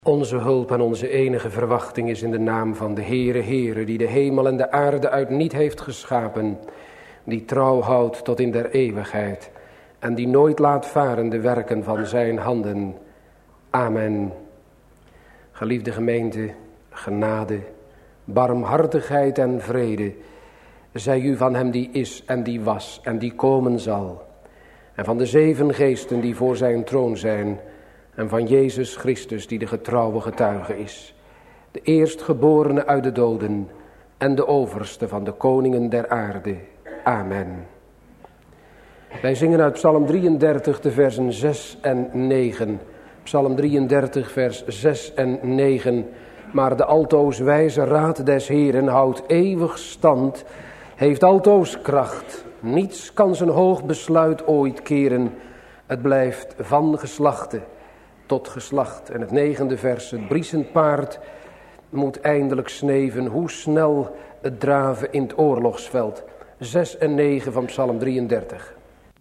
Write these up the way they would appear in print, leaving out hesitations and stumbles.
Onze hulp en onze enige verwachting is in de naam van de Heere, die de hemel en de aarde uit niet heeft geschapen, die trouw houdt tot in der eeuwigheid en die nooit laat varen de werken van zijn handen. Amen. Geliefde gemeente, genade, barmhartigheid en vrede, zij u van hem die is en die was en die komen zal, en van de 7 geesten die voor zijn troon zijn, en van Jezus Christus die de getrouwe getuige is, de eerstgeborene uit de doden en de overste van de koningen der aarde. Amen. Wij zingen uit Psalm 33 de versen 6 en 9. Psalm 33 vers 6 en 9. Maar de altoos wijze raad des Heeren houdt eeuwig stand, heeft altoos kracht. Niets kan zijn hoog besluit ooit keren. Het blijft van geslachte tot geslacht. En het 9e vers, het briesend paard moet eindelijk sneven, hoe snel het draven in het oorlogsveld. 6 en 9 van Psalm 33.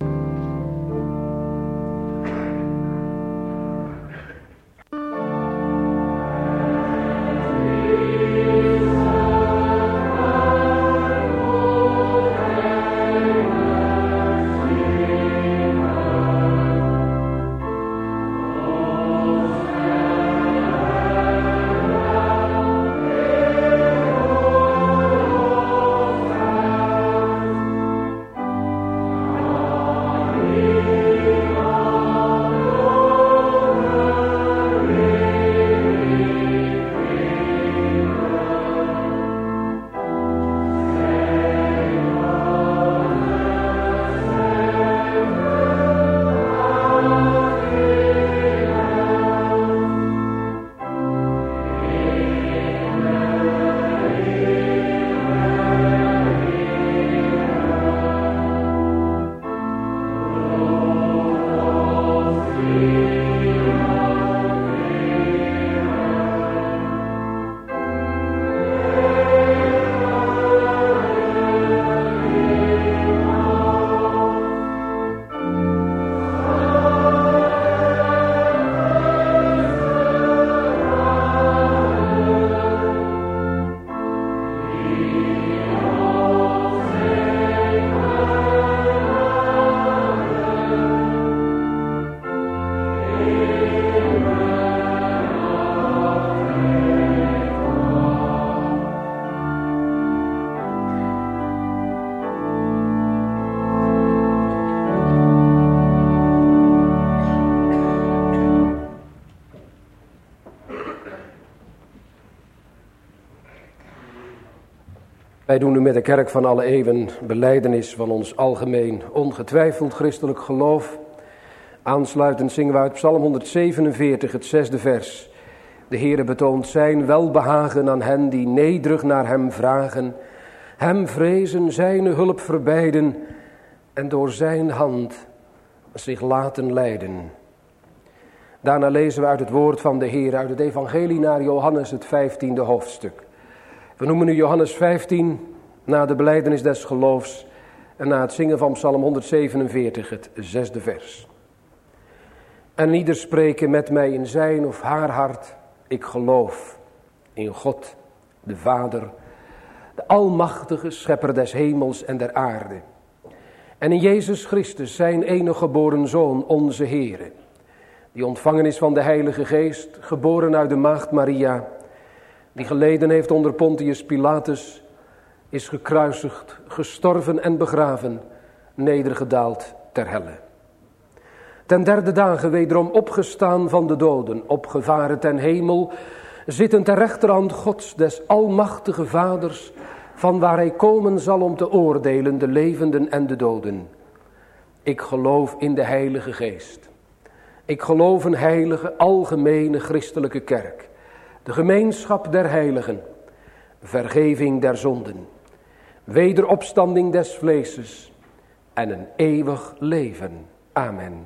Wij doen nu met de kerk van alle eeuwen belijdenis van ons algemeen ongetwijfeld christelijk geloof. Aansluitend zingen we uit Psalm 147 het 6e vers. De Heere betoont zijn welbehagen aan hen die nederig naar hem vragen, hem vrezen, zijn hulp verbeiden en door zijn hand zich laten leiden. Daarna lezen we uit het woord van de Heer uit het evangelie naar Johannes het 15e hoofdstuk. We noemen nu Johannes 15 na de belijdenis des geloofs en na het zingen van Psalm 147 het 6e vers. En ieder spreken met mij in zijn of haar hart, ik geloof in God, de Vader, de almachtige schepper des hemels en der aarde. En in Jezus Christus, zijn enige geboren Zoon, onze Heere, die ontvangen is van de Heilige Geest, geboren uit de maagd Maria, die geleden heeft onder Pontius Pilatus, is gekruisigd, gestorven en begraven, nedergedaald ter helle. Ten 3e dagen wederom opgestaan van de doden, opgevaren ten hemel, zittend ter rechterhand Gods des almachtige Vaders, van waar hij komen zal om te oordelen de levenden en de doden. Ik geloof in de Heilige Geest. Ik geloof een heilige, algemene christelijke kerk. De gemeenschap der heiligen, vergeving der zonden, wederopstanding des vleeses en een eeuwig leven. Amen.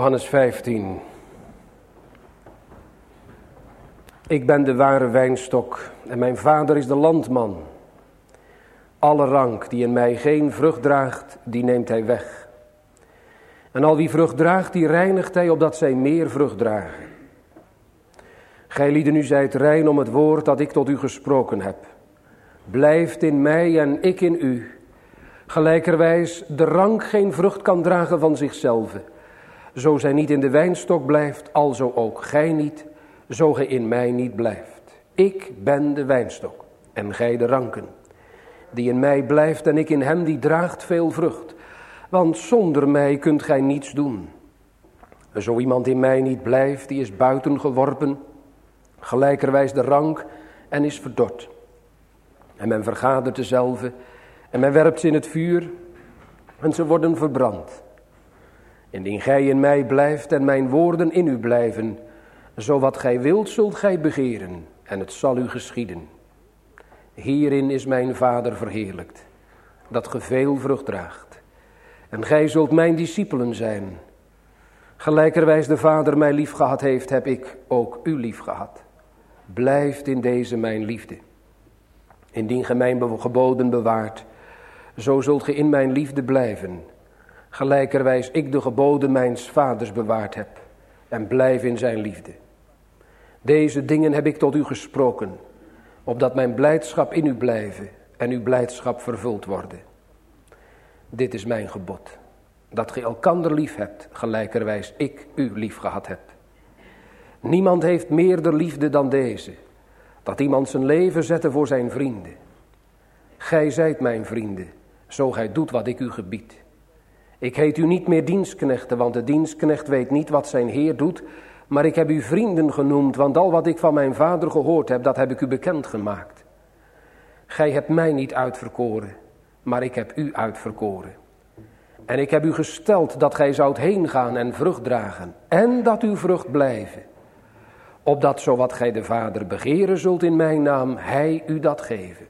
Johannes 15. Ik ben de ware wijnstok en mijn vader is de landman. Alle rank die in mij geen vrucht draagt, die neemt hij weg. En al wie vrucht draagt, die reinigt hij, opdat zij meer vrucht dragen. Gij lieden, u zijt rein om het woord dat ik tot u gesproken heb. Blijft in mij en ik in u. Gelijkerwijs de rank geen vrucht kan dragen van zichzelf. Zo zij niet in de wijnstok blijft, alzo ook gij niet, zo gij in mij niet blijft. Ik ben de wijnstok en gij de ranken. Die in mij blijft en ik in hem, die draagt veel vrucht. Want zonder mij kunt gij niets doen. Zo iemand in mij niet blijft, die is buiten geworpen, gelijkerwijs de rank en is verdord. En men vergadert dezelve en men werpt ze in het vuur en ze worden verbrand. Indien gij in mij blijft en mijn woorden in u blijven, zo wat gij wilt zult gij begeren en het zal u geschieden. Hierin is mijn Vader verheerlijkt, dat ge veel vrucht draagt. En gij zult mijn discipelen zijn. Gelijkerwijs de Vader mij lief gehad heeft, heb ik ook u lief gehad. Blijft in deze mijn liefde. Indien gij mijn geboden bewaart, zo zult ge in mijn liefde blijven. Gelijkerwijs ik de geboden mijns Vaders bewaard heb en blijf in zijn liefde. Deze dingen heb ik tot u gesproken, opdat mijn blijdschap in u blijven en uw blijdschap vervuld worden. Dit is mijn gebod, dat ge elkander lief hebt, gelijkerwijs ik u lief gehad heb. Niemand heeft meerder liefde dan deze, dat iemand zijn leven zette voor zijn vrienden. Gij zijt mijn vrienden, zo gij doet wat ik u gebied. Ik heet u niet meer dienstknechten, want de dienstknecht weet niet wat zijn Heer doet, maar ik heb u vrienden genoemd, want al wat ik van mijn Vader gehoord heb, dat heb ik u bekendgemaakt. Gij hebt mij niet uitverkoren, maar ik heb u uitverkoren. En ik heb u gesteld dat gij zoudt heen gaan en vrucht dragen, en dat uw vrucht blijven. Opdat zo wat gij de Vader begeren zult in mijn naam, hij u dat geven.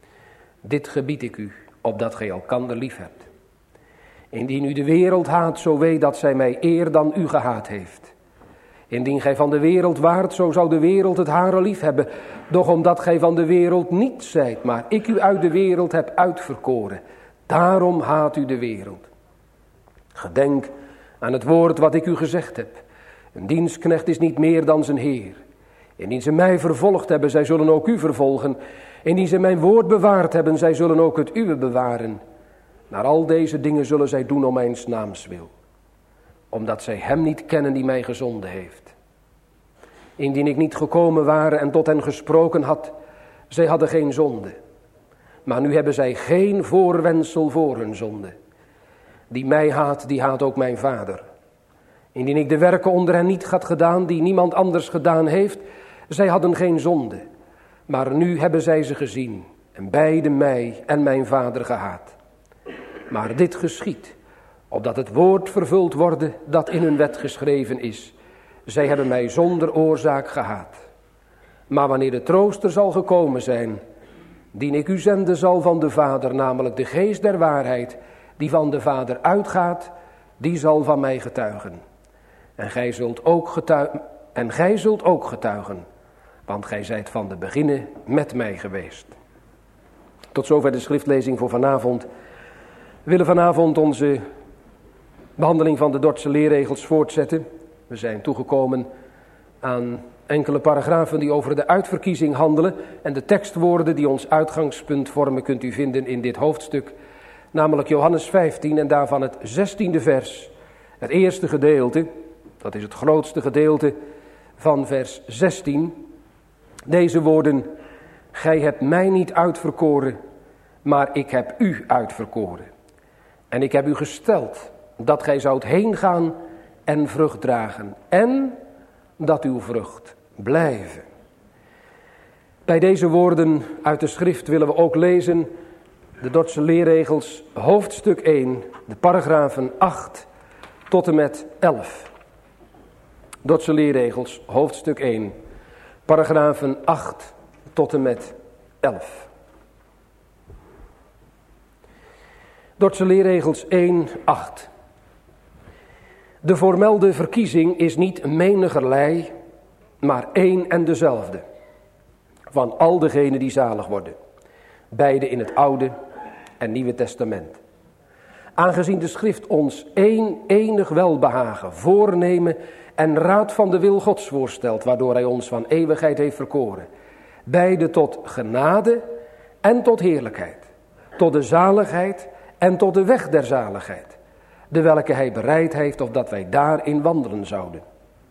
Dit gebied ik u, opdat gij elkander lief hebt. Indien u de wereld haat, zo weet dat zij mij eer dan u gehaat heeft. Indien gij van de wereld waart, zo zou de wereld het hare lief hebben. Doch omdat gij van de wereld niet zijt, maar ik u uit de wereld heb uitverkoren, daarom haat u de wereld. Gedenk aan het woord wat ik u gezegd heb. Een dienstknecht is niet meer dan zijn Heer. Indien ze mij vervolgd hebben, zij zullen ook u vervolgen. Indien ze mijn woord bewaard hebben, zij zullen ook het uwe bewaren. Naar al deze dingen zullen zij doen om mijn naams wil. Omdat zij hem niet kennen die mij gezonden heeft. Indien ik niet gekomen waren en tot hen gesproken had, zij hadden geen zonde. Maar nu hebben zij geen voorwendsel voor hun zonde. Die mij haat, die haat ook mijn Vader. Indien ik de werken onder hen niet had gedaan, die niemand anders gedaan heeft, zij hadden geen zonde. Maar nu hebben zij ze gezien en beide mij en mijn Vader gehaat. Maar dit geschiedt, opdat het woord vervuld worden dat in hun wet geschreven is. Zij hebben mij zonder oorzaak gehaat. Maar wanneer de trooster zal gekomen zijn, dien ik u zenden zal van de Vader, namelijk de geest der waarheid, die van de Vader uitgaat, die zal van mij getuigen. En gij zult ook getuigen, want gij zijt van de beginnen met mij geweest. Tot zover de schriftlezing voor vanavond. We willen vanavond onze behandeling van de Dordtse leerregels voortzetten. We zijn toegekomen aan enkele paragrafen die over de uitverkiezing handelen. En de tekstwoorden die ons uitgangspunt vormen kunt u vinden in dit hoofdstuk. Namelijk Johannes 15 en daarvan het 16e vers. Het eerste gedeelte, dat is het grootste gedeelte van vers 16. Deze woorden: gij hebt mij niet uitverkoren, maar ik heb u uitverkoren. En ik heb u gesteld dat gij zoudt heen gaan en vrucht dragen. En dat uw vrucht blijven. Bij deze woorden uit de schrift willen we ook lezen de Dordtse leerregels hoofdstuk 1, de paragrafen 8 tot en met 11. Dordtse leerregels hoofdstuk 1, paragrafen 8 tot en met 11. Dordtse leerregels 1:8. De voormelde verkiezing is niet menigerlei, maar één en dezelfde. Van al degenen die zalig worden. Beide in het Oude en Nieuwe Testament. Aangezien de schrift ons enig welbehagen, voornemen en raad van de wil Gods voorstelt, waardoor hij ons van eeuwigheid heeft verkoren. Beide tot genade en tot heerlijkheid. Tot de zaligheid en tot de weg der zaligheid. De welke hij bereid heeft, opdat wij daarin wandelen zouden.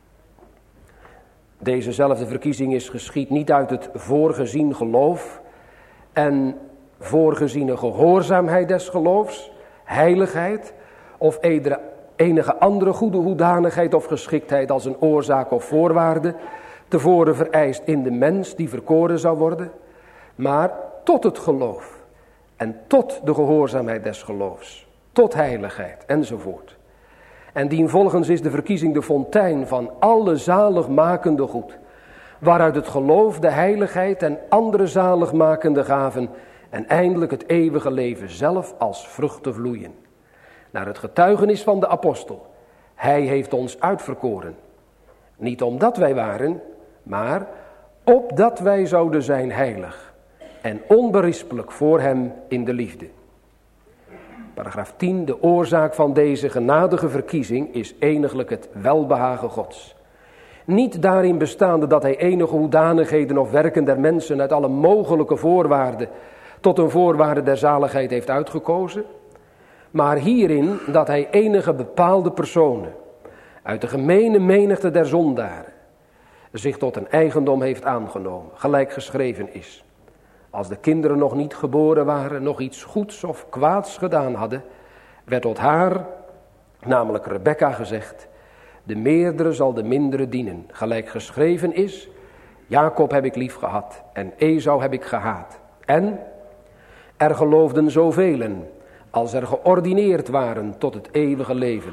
Dezezelfde verkiezing is geschied niet uit het voorgezien geloof en voorgeziene gehoorzaamheid des geloofs, heiligheid of enige andere goede hoedanigheid of geschiktheid als een oorzaak of voorwaarde, tevoren vereist in de mens die verkoren zou worden, maar tot het geloof en tot de gehoorzaamheid des geloofs, tot heiligheid enzovoort. En dienvolgens is de verkiezing de fontein van alle zaligmakende goed, waaruit het geloof, de heiligheid en andere zaligmakende gaven en eindelijk het eeuwige leven zelf als vruchten vloeien. Naar het getuigenis van de apostel, hij heeft ons uitverkoren. Niet omdat wij waren, maar opdat wij zouden zijn heilig en onberispelijk voor hem in de liefde. Paragraaf 10, de oorzaak van deze genadige verkiezing is eniglijk het welbehagen Gods. Niet daarin bestaande dat hij enige hoedanigheden of werken der mensen uit alle mogelijke voorwaarden tot een voorwaarde der zaligheid heeft uitgekozen, maar hierin dat hij enige bepaalde personen uit de gemene menigte der zondaren zich tot een eigendom heeft aangenomen, gelijk geschreven is. Als de kinderen nog niet geboren waren, nog iets goeds of kwaads gedaan hadden, werd tot haar, namelijk Rebekka, gezegd: de meerdere zal de mindere dienen. Gelijk geschreven is: Jacob heb ik lief gehad en Esau heb ik gehaat. En er geloofden zovelen als er geordineerd waren tot het eeuwige leven.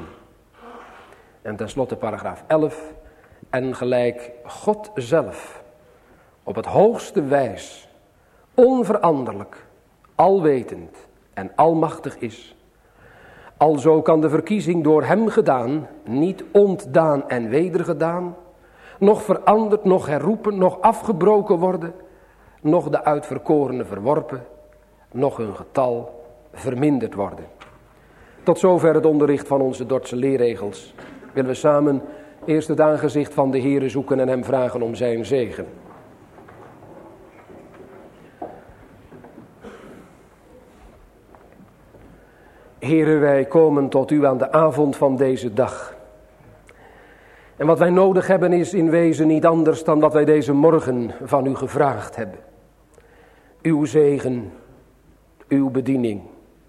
En tenslotte paragraaf 11. En gelijk God zelf op het hoogste wijs, onveranderlijk, alwetend en almachtig is, alzo kan de verkiezing door hem gedaan, niet ontdaan en wedergedaan, nog veranderd, nog herroepen, nog afgebroken worden, nog de uitverkorenen verworpen, nog hun getal verminderd worden. Tot zover het onderricht van onze Dordtse leerregels. Willen we samen eerst het aangezicht van de Heere zoeken en hem vragen om zijn zegen. Heere, wij komen tot u aan de avond van deze dag. En wat wij nodig hebben is in wezen niet anders dan wat wij deze morgen van u gevraagd hebben. Uw zegen, uw bediening.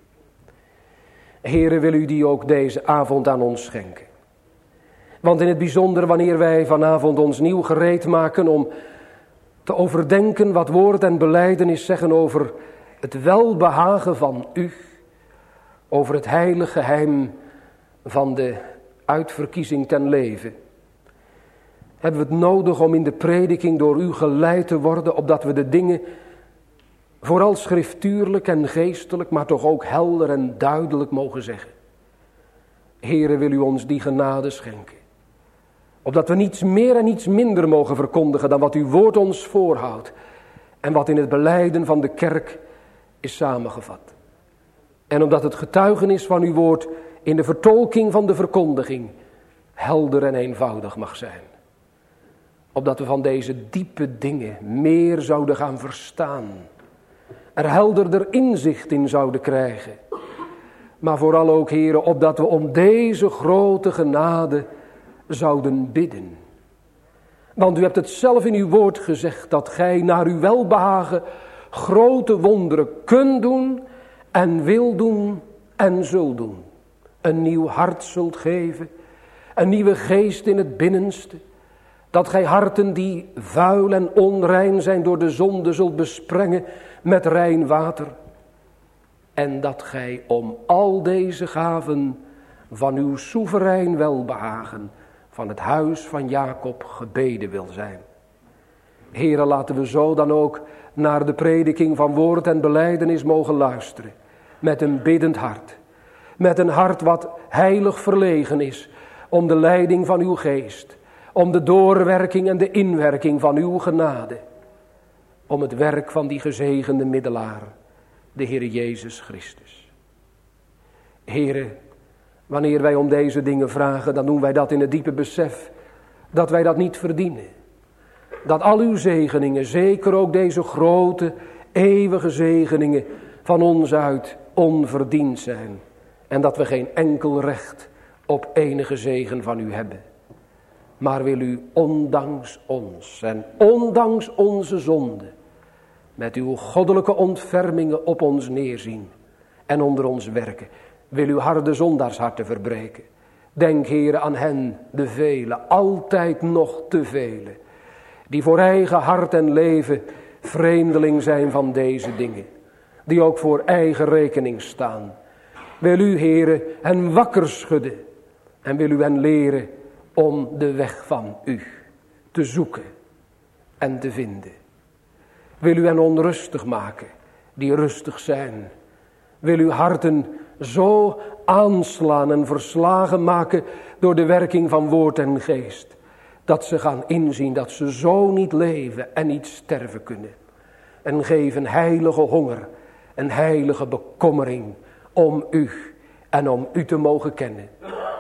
Heere, wil u die ook deze avond aan ons schenken. Want in het bijzonder wanneer wij vanavond ons nieuw gereed maken om te overdenken wat woord en belijdenis zeggen over het welbehagen van u, over het heilige geheim van de uitverkiezing ten leven, hebben we het nodig om in de prediking door u geleid te worden, opdat we de dingen vooral schriftuurlijk en geestelijk, maar toch ook helder en duidelijk mogen zeggen. Heere, wil u ons die genade schenken. Opdat we niets meer en niets minder mogen verkondigen dan wat uw woord ons voorhoudt. En wat in het belijden van de kerk is samengevat. En omdat het getuigenis van uw woord in de vertolking van de verkondiging helder en eenvoudig mag zijn. Opdat we van deze diepe dingen meer zouden gaan verstaan. Er helderder inzicht in zouden krijgen. Maar vooral ook, Heere, opdat we om deze grote genade zouden bidden. Want u hebt het zelf in uw woord gezegd, dat gij naar uw welbehagen grote wonderen kunt doen en wil doen en zult doen. Een nieuw hart zult geven, een nieuwe geest in het binnenste. Dat gij harten die vuil en onrein zijn door de zonde zult besprengen met rein water. En dat gij om al deze gaven van uw soeverein welbehagen van het huis van Jacob gebeden wil zijn. Heere, laten we zo dan ook naar de prediking van woord en belijdenis mogen luisteren. Met een biddend hart. Met een hart wat heilig verlegen is om de leiding van uw geest, om de doorwerking en de inwerking van uw genade, om het werk van die gezegende middelaar, de Heer Jezus Christus. Heere, wanneer wij om deze dingen vragen, dan doen wij dat in het diepe besef dat wij dat niet verdienen. Dat al uw zegeningen, zeker ook deze grote, eeuwige zegeningen, van ons uit onverdiend zijn. En dat we geen enkel recht op enige zegen van u hebben. Maar wil u ondanks ons en ondanks onze zonde met uw goddelijke ontfermingen op ons neerzien en onder ons werken. Wil uw harde zondaarsharten verbreken. Denk, Heere, aan hen, de velen, altijd nog te velen, die voor eigen hart en leven vreemdeling zijn van deze dingen. Die ook voor eigen rekening staan. Wil u, Heere, hen wakker schudden en wil u hen leren om de weg van u te zoeken en te vinden. Wil u hen onrustig maken, die rustig zijn. Wil uw harten zo aanslaan en verslagen maken door de werking van woord en geest, dat ze gaan inzien dat ze zo niet leven en niet sterven kunnen. En geef een heilige honger, een heilige bekommering om u en om u te mogen kennen.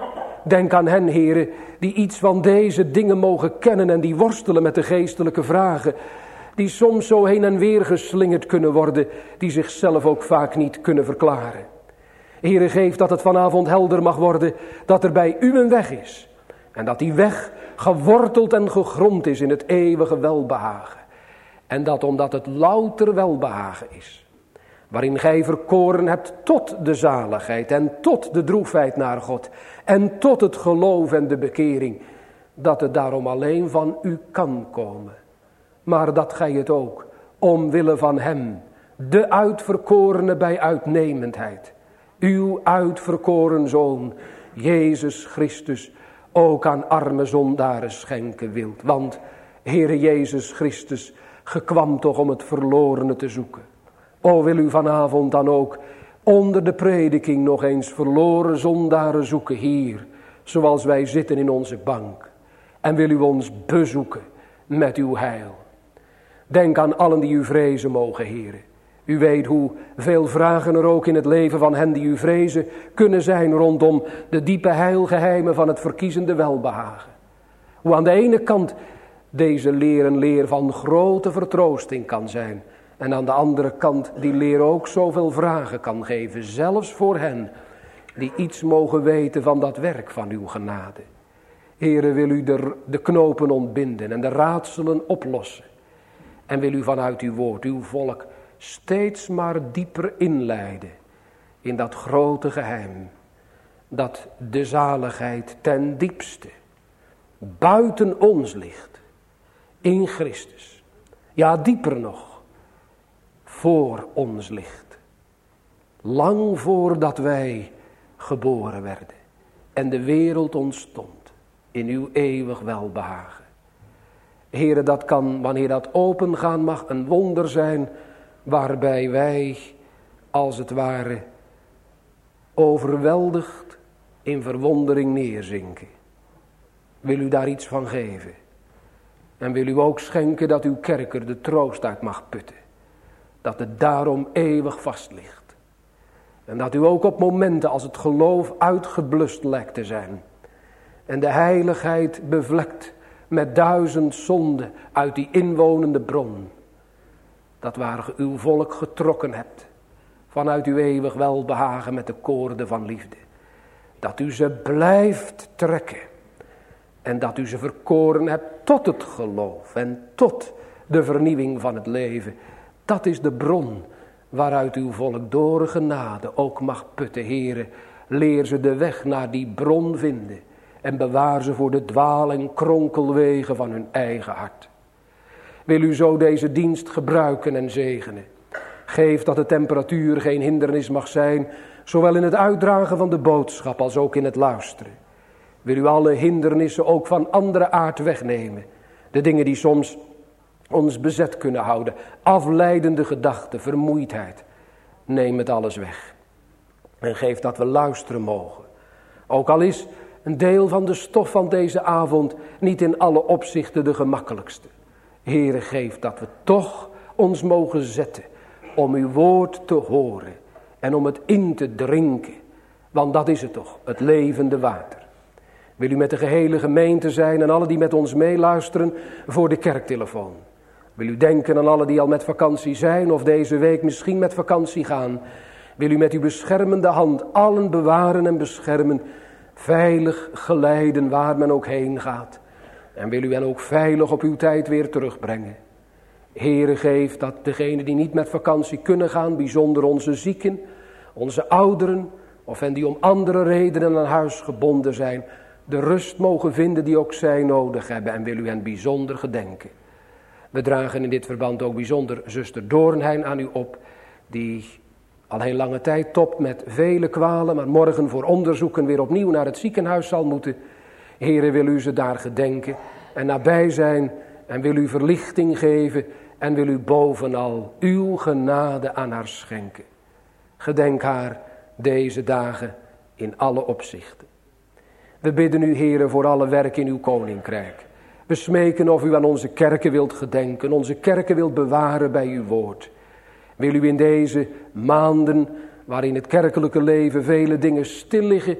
Denk aan hen, heren, die iets van deze dingen mogen kennen en die worstelen met de geestelijke vragen, die soms zo heen en weer geslingerd kunnen worden, die zichzelf ook vaak niet kunnen verklaren. Heere, geef dat het vanavond helder mag worden dat er bij u een weg is. En dat die weg geworteld en gegrond is in het eeuwige welbehagen. En dat omdat het louter welbehagen is, waarin gij verkoren hebt tot de zaligheid en tot de droefheid naar God en tot het geloof en de bekering, dat het daarom alleen van u kan komen. Maar dat gij het ook, omwille van hem, de uitverkorene bij uitnemendheid, uw uitverkoren Zoon, Jezus Christus, ook aan arme zondaren schenken wilt. Want, Heere Jezus Christus, ge kwam toch om het verlorene te zoeken. O, wil u vanavond dan ook onder de prediking nog eens verloren zondaren zoeken hier, zoals wij zitten in onze bank. En wil u ons bezoeken met uw heil. Denk aan allen die u vrezen mogen, Heere. U weet hoe veel vragen er ook in het leven van hen die u vrezen kunnen zijn rondom de diepe heilgeheimen van het verkiezende welbehagen. Hoe aan de ene kant deze leer een leer van grote vertroosting kan zijn. En aan de andere kant die leer ook zoveel vragen kan geven. Zelfs voor hen die iets mogen weten van dat werk van uw genade. Heere, wil u de knopen ontbinden en de raadselen oplossen. En wil u vanuit uw woord, uw volk, steeds maar dieper inleiden in dat grote geheim. Dat de zaligheid ten diepste buiten ons ligt. In Christus. Ja, dieper nog. Voor ons ligt. Lang voordat wij geboren werden. En de wereld ontstond. In uw eeuwig welbehagen. Heere, dat kan, wanneer dat opengaan mag, een wonder zijn, waarbij wij, als het ware, overweldigd in verwondering neerzinken. Wil u daar iets van geven? En wil u ook schenken dat uw kerk er de troost uit mag putten. Dat het daarom eeuwig vast ligt. En dat u ook op momenten als het geloof uitgeblust lijkt te zijn. En de heiligheid bevlekt met 1000 zonden uit die inwonende bron. Dat waar ge uw volk getrokken hebt. Vanuit uw eeuwig welbehagen met de koorden van liefde. Dat u ze blijft trekken. En dat u ze verkoren hebt tot het geloof en tot de vernieuwing van het leven. Dat is de bron waaruit uw volk door genade ook mag putten. Heere, leer ze de weg naar die bron vinden. En bewaar ze voor de dwaal- en kronkelwegen van hun eigen hart. Wil u zo deze dienst gebruiken en zegenen. Geef dat de temperatuur geen hindernis mag zijn, zowel in het uitdragen van de boodschap als ook in het luisteren. Wil u alle hindernissen ook van andere aard wegnemen. De dingen die soms ons bezet kunnen houden. Afleidende gedachten, vermoeidheid. Neem het alles weg. En geef dat we luisteren mogen. Ook al is een deel van de stof van deze avond niet in alle opzichten de gemakkelijkste. Heere, geef dat we toch ons mogen zetten om uw woord te horen en om het in te drinken. Want dat is het toch, het levende water. Wil u met de gehele gemeente zijn en alle die met ons meeluisteren voor de kerktelefoon. Wil u denken aan alle die al met vakantie zijn of deze week misschien met vakantie gaan. Wil u met uw beschermende hand allen bewaren en beschermen, veilig geleiden waar men ook heen gaat. En wil u hen ook veilig op uw tijd weer terugbrengen. Heere, geef dat degenen die niet met vakantie kunnen gaan, bijzonder onze zieken, onze ouderen, of hen die om andere redenen aan huis gebonden zijn, de rust mogen vinden die ook zij nodig hebben, en wil u hen bijzonder gedenken. We dragen in dit verband ook bijzonder zuster Doornheim aan u op, die al heel lange tijd topt met vele kwalen, maar morgen voor onderzoeken weer opnieuw naar het ziekenhuis zal moeten. Heere, wil u ze daar gedenken en nabij zijn en wil u verlichting geven en wil u bovenal uw genade aan haar schenken. Gedenk haar deze dagen in alle opzichten. We bidden u, Heere, voor alle werk in uw koninkrijk. We smeken of u aan onze kerken wilt gedenken, onze kerken wilt bewaren bij uw woord. Wil u in deze maanden, waarin het kerkelijke leven vele dingen stil liggen,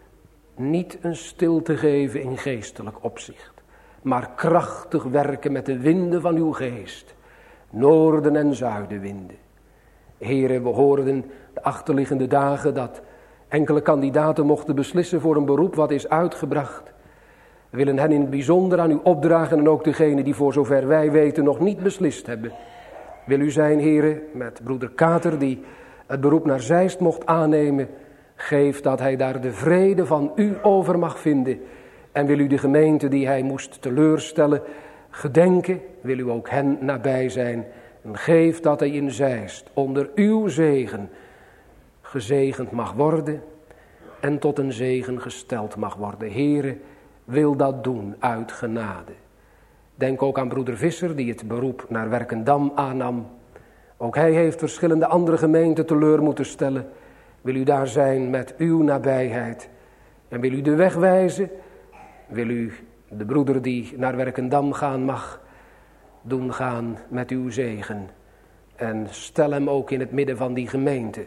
niet een stilte geven in geestelijk opzicht, maar krachtig werken met de winden van uw geest, noorden- en zuidenwinden. Heere, we hoorden de achterliggende dagen dat enkele kandidaten mochten beslissen voor een beroep wat is uitgebracht. We willen hen in het bijzonder aan u opdragen en ook degenen die voor zover wij weten nog niet beslist hebben. Wil u zijn, Heere, met broeder Kater die het beroep naar Zeist mocht aannemen. Geef dat hij daar de vrede van u over mag vinden. En wil u de gemeente die hij moest teleurstellen gedenken. Wil u ook hen nabij zijn. En geef dat hij in Zeist onder uw zegen gezegend mag worden. En tot een zegen gesteld mag worden. Heere, wil dat doen uit genade. Denk ook aan broeder Visser die het beroep naar Werkendam aannam. Ook hij heeft verschillende andere gemeenten teleur moeten stellen. Wil u daar zijn met uw nabijheid. En wil u de weg wijzen. Wil u de broeder die naar Werkendam gaan mag doen gaan met uw zegen. En stel hem ook in het midden van die gemeente.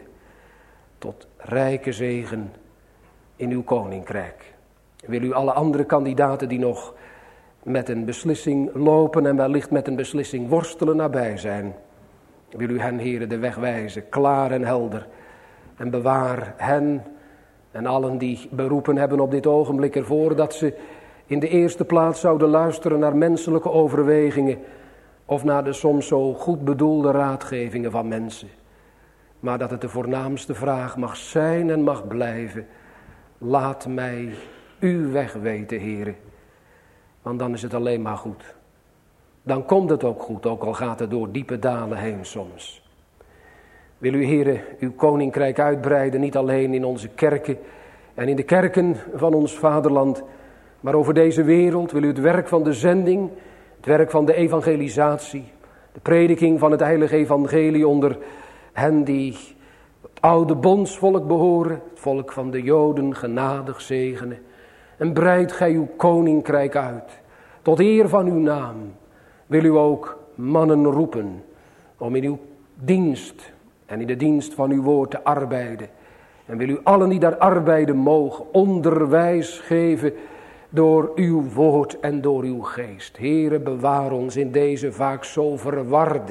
Tot rijke zegen in uw koninkrijk. Wil u alle andere kandidaten die nog met een beslissing lopen en wellicht met een beslissing worstelen nabij zijn. Wil u hen, Heere, de weg wijzen, klaar en helder. En bewaar hen en allen die beroepen hebben op dit ogenblik ervoor dat ze in de eerste plaats zouden luisteren naar menselijke overwegingen of naar de soms zo goed bedoelde raadgevingen van mensen. Maar dat het de voornaamste vraag mag zijn en mag blijven. Laat mij uw weg weten, Heere. Want dan is het alleen maar goed. Dan komt het ook goed, ook al gaat het door diepe dalen heen soms. Wil u, Heere, uw koninkrijk uitbreiden, niet alleen in onze kerken en in de kerken van ons vaderland, maar over deze wereld. Wil u het werk van de zending, het werk van de evangelisatie, de prediking van het heilige evangelie onder hen die het oude bondsvolk behoren, het volk van de Joden, genadig zegenen. En breid gij uw koninkrijk uit. Tot eer van uw naam wil u ook mannen roepen om in uw dienst en in de dienst van uw woord te arbeiden. En wil u allen die daar arbeiden mogen onderwijs geven door uw woord en door uw geest. Heere, bewaar ons in deze vaak zo verwarde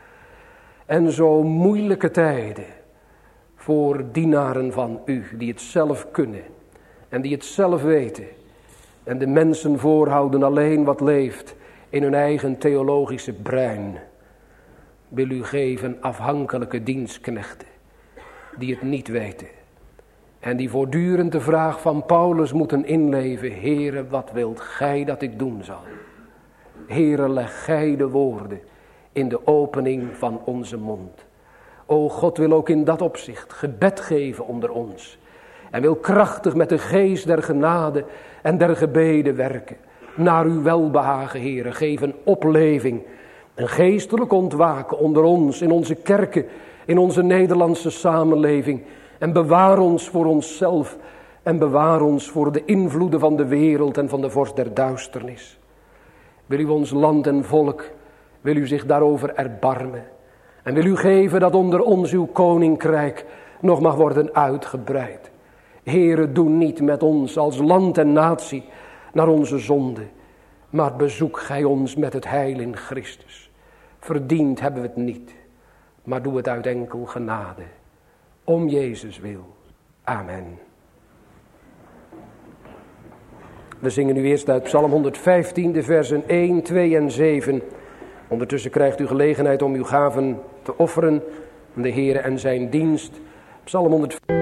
en zo moeilijke tijden voor dienaren van u die het zelf kunnen. En die het zelf weten. En de mensen voorhouden alleen wat leeft in hun eigen theologische brein. Wil u geven afhankelijke dienstknechten. Die het niet weten. En die voortdurend de vraag van Paulus moeten inleven. Heere, wat wilt gij dat ik doen zal? Heere, leg gij de woorden in de opening van onze mond. O God wil ook in dat opzicht gebed geven onder ons. En wil krachtig met de geest der genade en der gebeden werken. Naar uw welbehagen, Heere, geef een opleving. Een geestelijk ontwaken onder ons, in onze kerken, in onze Nederlandse samenleving. En bewaar ons voor onszelf En bewaar ons voor de invloeden van de wereld en van de vorst der duisternis. Wil u ons land en volk, wil u zich daarover erbarmen. En wil u geven dat onder ons uw koninkrijk nog mag worden uitgebreid. Heere, doe niet met ons als land en natie naar onze zonde. Maar bezoek gij ons met het heil in Christus. Verdiend hebben we het niet, maar doe het uit enkel genade. Om Jezus wil. Amen. We zingen nu eerst uit Psalm 115, de versen 1, 2 en 7. Ondertussen krijgt u gelegenheid om uw gaven te offeren aan de Heere en zijn dienst. Psalm 115.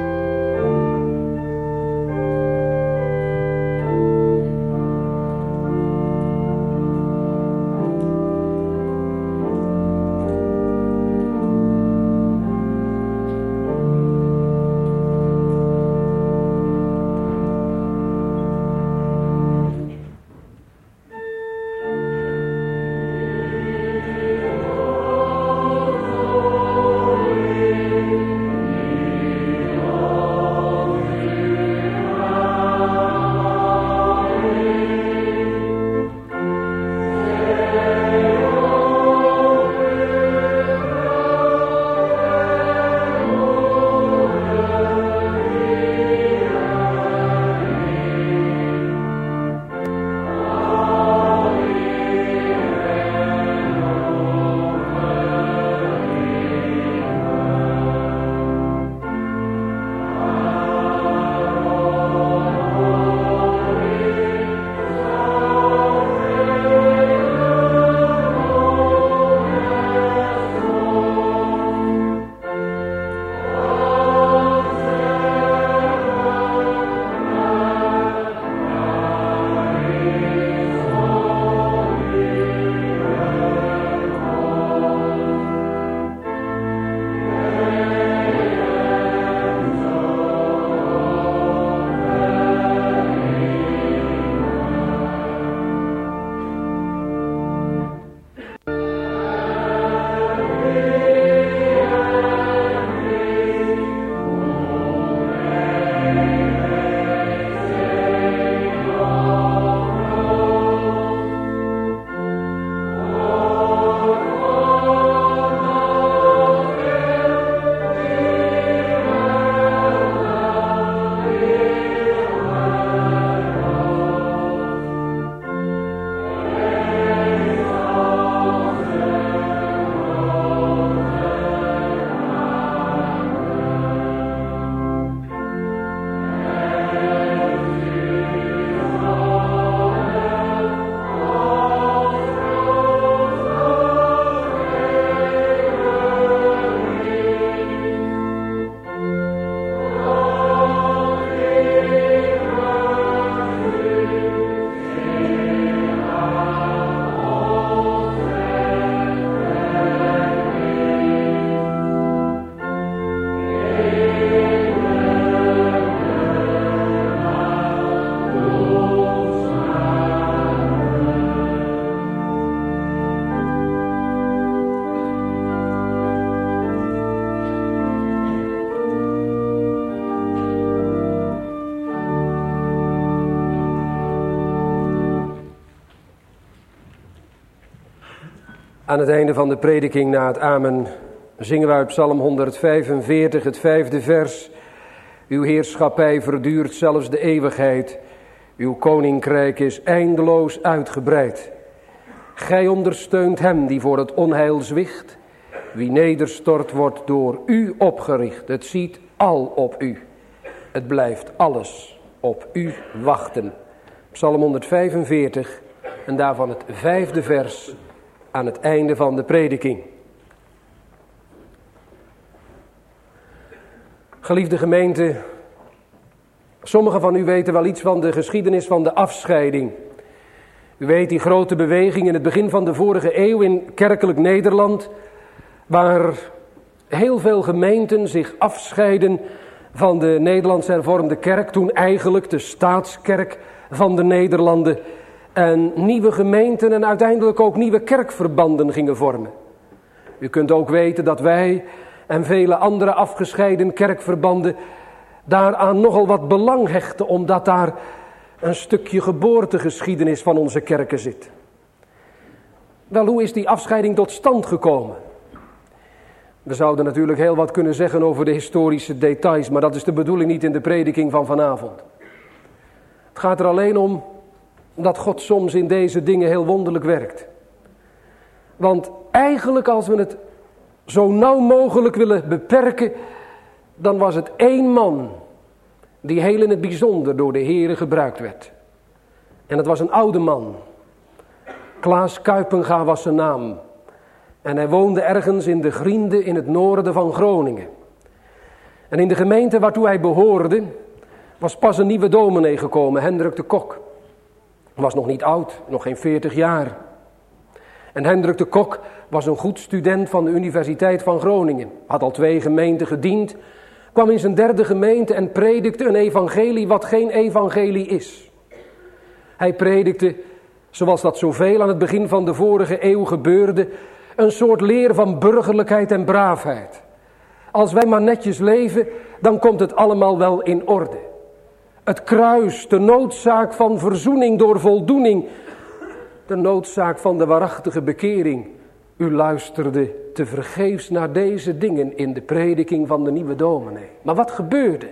Aan het einde van de prediking na het amen zingen we uit Psalm 145 het 5e vers. Uw heerschappij verduurt zelfs de eeuwigheid. Uw koninkrijk is eindeloos uitgebreid. Gij ondersteunt hem die voor het onheil zwicht. Wie nederstort wordt door u opgericht. Het ziet al op u. Het blijft alles op u wachten. Psalm 145 en daarvan het 5e vers aan het einde van de prediking. Geliefde gemeente, sommigen van u weten wel iets van de geschiedenis van de afscheiding. U weet die grote beweging in het begin van de vorige eeuw in kerkelijk Nederland, waar heel veel gemeenten zich afscheiden van de Nederlandse hervormde kerk, toen eigenlijk de staatskerk van de Nederlanden, en nieuwe gemeenten en uiteindelijk ook nieuwe kerkverbanden gingen vormen. U kunt ook weten dat wij en vele andere afgescheiden kerkverbanden daaraan nogal wat belang hechten, omdat daar een stukje geboortegeschiedenis van onze kerken zit. Wel, hoe is die afscheiding tot stand gekomen? We zouden natuurlijk heel wat kunnen zeggen over de historische details, maar dat is de bedoeling niet in de prediking van vanavond. Het gaat er alleen om dat God soms in deze dingen heel wonderlijk werkt. Want eigenlijk, als we het zo nauw mogelijk willen beperken, dan was het één man die heel in het bijzonder door de Heere gebruikt werd. En het was een oude man. Klaas Kuipenga was zijn naam. En hij woonde ergens in de Griende in het noorden van Groningen. En in de gemeente waartoe hij behoorde, was pas een nieuwe dominee gekomen, Hendrik de Kok. Hij was nog niet oud, nog geen 40 jaar. En Hendrik de Kok was een goed student van de Universiteit van Groningen. Had al 2 gemeenten gediend, kwam in zijn 3e gemeente en predikte een evangelie wat geen evangelie is. Hij predikte, zoals dat zoveel aan het begin van de vorige eeuw gebeurde, een soort leer van burgerlijkheid en braafheid. Als wij maar netjes leven, dan komt het allemaal wel in orde. Het kruis, de noodzaak van verzoening door voldoening, de noodzaak van de waarachtige bekering. U luisterde tevergeefs naar deze dingen in de prediking van de nieuwe dominee. Maar wat gebeurde?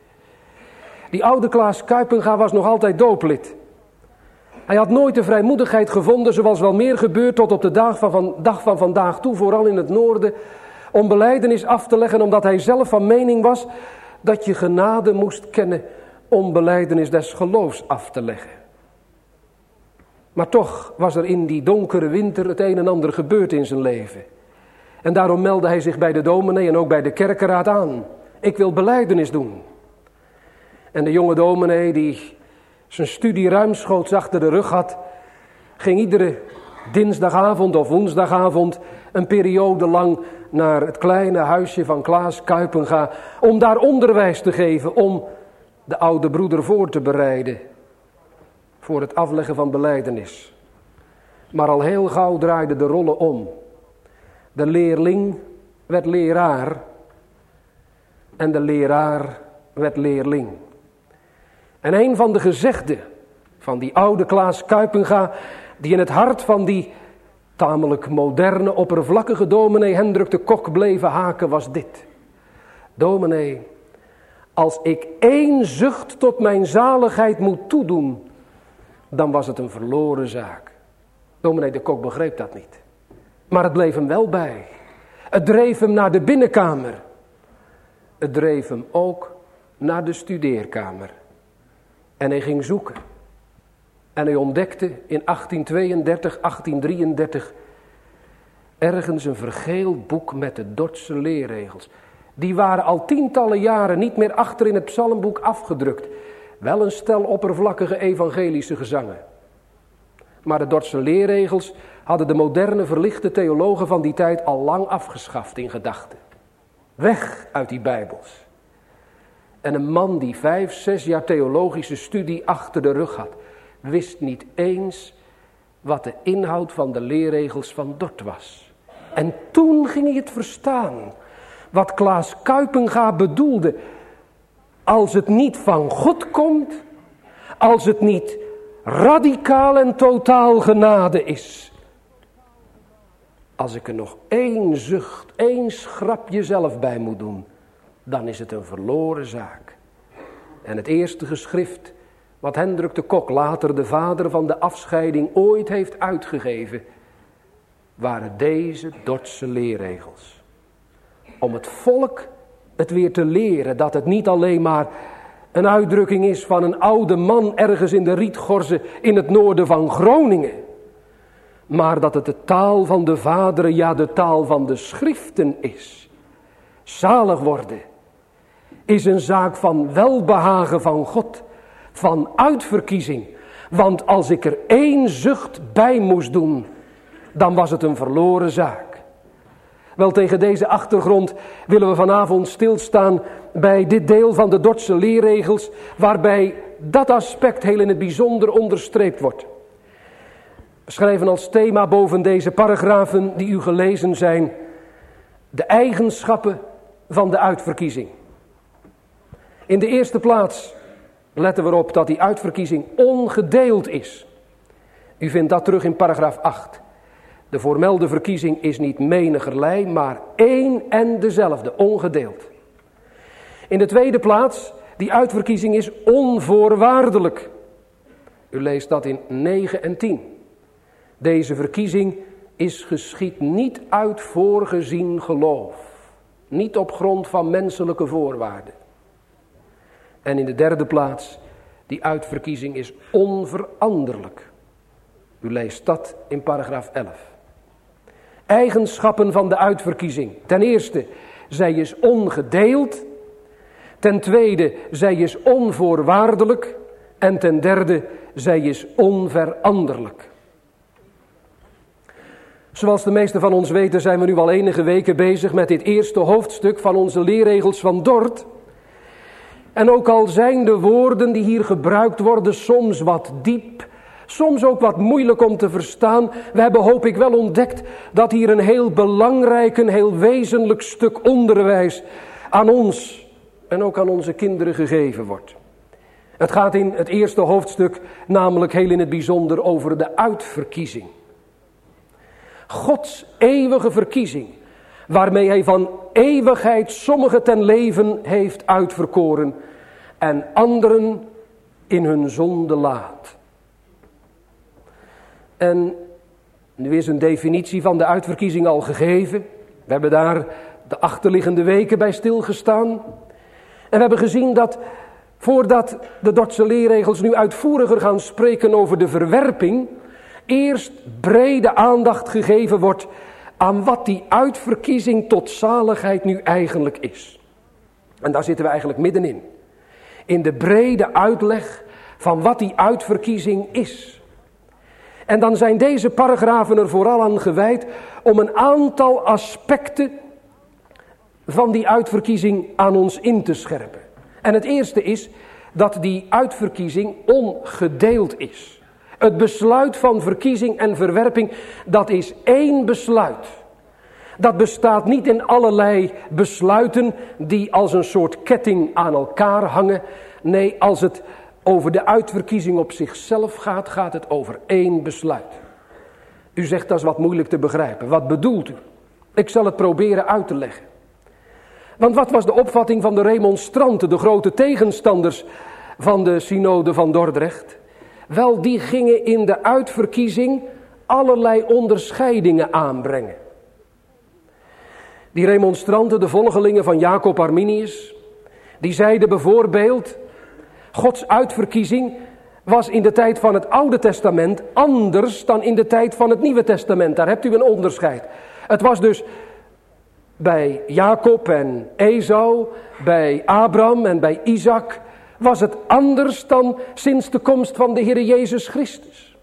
Die oude Klaas Kuipenga was nog altijd dooplid. Hij had nooit de vrijmoedigheid gevonden, zoals wel meer gebeurt tot op de dag van vandaag toe, vooral in het noorden, om belijdenis af te leggen, omdat hij zelf van mening was dat je genade moest kennen om belijdenis des geloofs af te leggen. Maar toch was er in die donkere winter het een en ander gebeurd in zijn leven. En daarom meldde hij zich bij de dominee en ook bij de kerkenraad aan. Ik wil belijdenis doen. En de jonge dominee, die zijn studie ruimschoots achter de rug had, ging iedere dinsdagavond of woensdagavond een periode lang naar het kleine huisje van Klaas Kuipenga om daar onderwijs te geven, om de oude broeder voor te bereiden voor het afleggen van belijdenis. Maar al heel gauw draaiden de rollen om. De leerling werd leraar en de leraar werd leerling. En een van de gezegden van die oude Klaas Kuipenga, die in het hart van die tamelijk moderne, oppervlakkige dominee Hendrik de Kok bleven haken, was dit. Dominee, als ik 1 zucht tot mijn zaligheid moet toedoen, dan was het een verloren zaak. Dominee de Kok begreep dat niet. Maar het bleef hem wel bij. Het dreef hem naar de binnenkamer. Het dreef hem ook naar de studeerkamer. En hij ging zoeken. En hij ontdekte in 1832, 1833... ergens een vergeeld boek met de Dordtse leerregels. Die waren al tientallen jaren niet meer achter in het psalmboek afgedrukt. Wel een stel oppervlakkige evangelische gezangen. Maar de Dordtse leerregels hadden de moderne verlichte theologen van die tijd al lang afgeschaft in gedachten. Weg uit die Bijbels. En een man die 5, 6 jaar theologische studie achter de rug had, wist niet eens wat de inhoud van de leerregels van Dort was. En toen ging hij het verstaan. Wat Klaas Kuipenga bedoelde. Als het niet van God komt, als het niet radicaal en totaal genade is. Als ik er nog 1 zucht, 1 schrapje zelf bij moet doen, dan is het een verloren zaak. En het eerste geschrift wat Hendrik de Kok, later de vader van de afscheiding, ooit heeft uitgegeven, waren deze Dordtse leerregels. Om het volk het weer te leren dat het niet alleen maar een uitdrukking is van een oude man ergens in de Rietgorze in het noorden van Groningen. Maar dat het de taal van de vaderen, ja de taal van de schriften is. Zalig worden is een zaak van welbehagen van God, van uitverkiezing. Want als ik er 1 zucht bij moest doen, dan was het een verloren zaak. Wel, tegen deze achtergrond willen we vanavond stilstaan bij dit deel van de Dordtse leerregels, waarbij dat aspect heel in het bijzonder onderstreept wordt. We schrijven als thema boven deze paragrafen die u gelezen zijn, de eigenschappen van de uitverkiezing. In de eerste plaats letten we erop dat die uitverkiezing ongedeeld is. U vindt dat terug in paragraaf 8. De voormelde verkiezing is niet menigerlei, maar één en dezelfde, ongedeeld. In de tweede plaats, die uitverkiezing is onvoorwaardelijk. U leest dat in 9 en 10. Deze verkiezing is geschied niet uit voorgezien geloof. Niet op grond van menselijke voorwaarden. En in de derde plaats, die uitverkiezing is onveranderlijk. U leest dat in paragraaf 11. Eigenschappen van de uitverkiezing. Ten eerste, zij is ongedeeld. Ten tweede, zij is onvoorwaardelijk. En ten derde, zij is onveranderlijk. Zoals de meesten van ons weten zijn we nu al enige weken bezig met dit eerste hoofdstuk van onze leerregels van Dort. En ook al zijn de woorden die hier gebruikt worden soms wat diep, soms ook wat moeilijk om te verstaan. We hebben, hoop ik, wel ontdekt dat hier een heel belangrijk, een heel wezenlijk stuk onderwijs aan ons en ook aan onze kinderen gegeven wordt. Het gaat in het eerste hoofdstuk namelijk heel in het bijzonder over de uitverkiezing. Gods eeuwige verkiezing, waarmee hij van eeuwigheid sommigen ten leven heeft uitverkoren en anderen in hun zonde laat. En nu is een definitie van de uitverkiezing al gegeven. We hebben daar de achterliggende weken bij stilgestaan. En we hebben gezien dat voordat de Dordtse leerregels nu uitvoeriger gaan spreken over de verwerping, eerst brede aandacht gegeven wordt aan wat die uitverkiezing tot zaligheid nu eigenlijk is. En daar zitten we eigenlijk middenin. In de brede uitleg van wat die uitverkiezing is. En dan zijn deze paragrafen er vooral aan gewijd om een aantal aspecten van die uitverkiezing aan ons in te scherpen. En het eerste is dat die uitverkiezing ongedeeld is. Het besluit van verkiezing en verwerping, dat is één besluit. Dat bestaat niet in allerlei besluiten die als een soort ketting aan elkaar hangen. Nee, als het over de uitverkiezing op zichzelf gaat, gaat het over één besluit. U zegt dat is wat moeilijk te begrijpen. Wat bedoelt u? Ik zal het proberen uit te leggen. Want wat was de opvatting van de remonstranten, de grote tegenstanders van de synode van Dordrecht? Wel, die gingen in de uitverkiezing allerlei onderscheidingen aanbrengen. Die remonstranten, de volgelingen van Jacob Arminius, die zeiden bijvoorbeeld, Gods uitverkiezing was in de tijd van het Oude Testament anders dan in de tijd van het Nieuwe Testament. Daar hebt u een onderscheid. Het was dus bij Jacob en Esau, bij Abraham en bij Isaac, was het anders dan sinds de komst van de Heer Jezus Christus.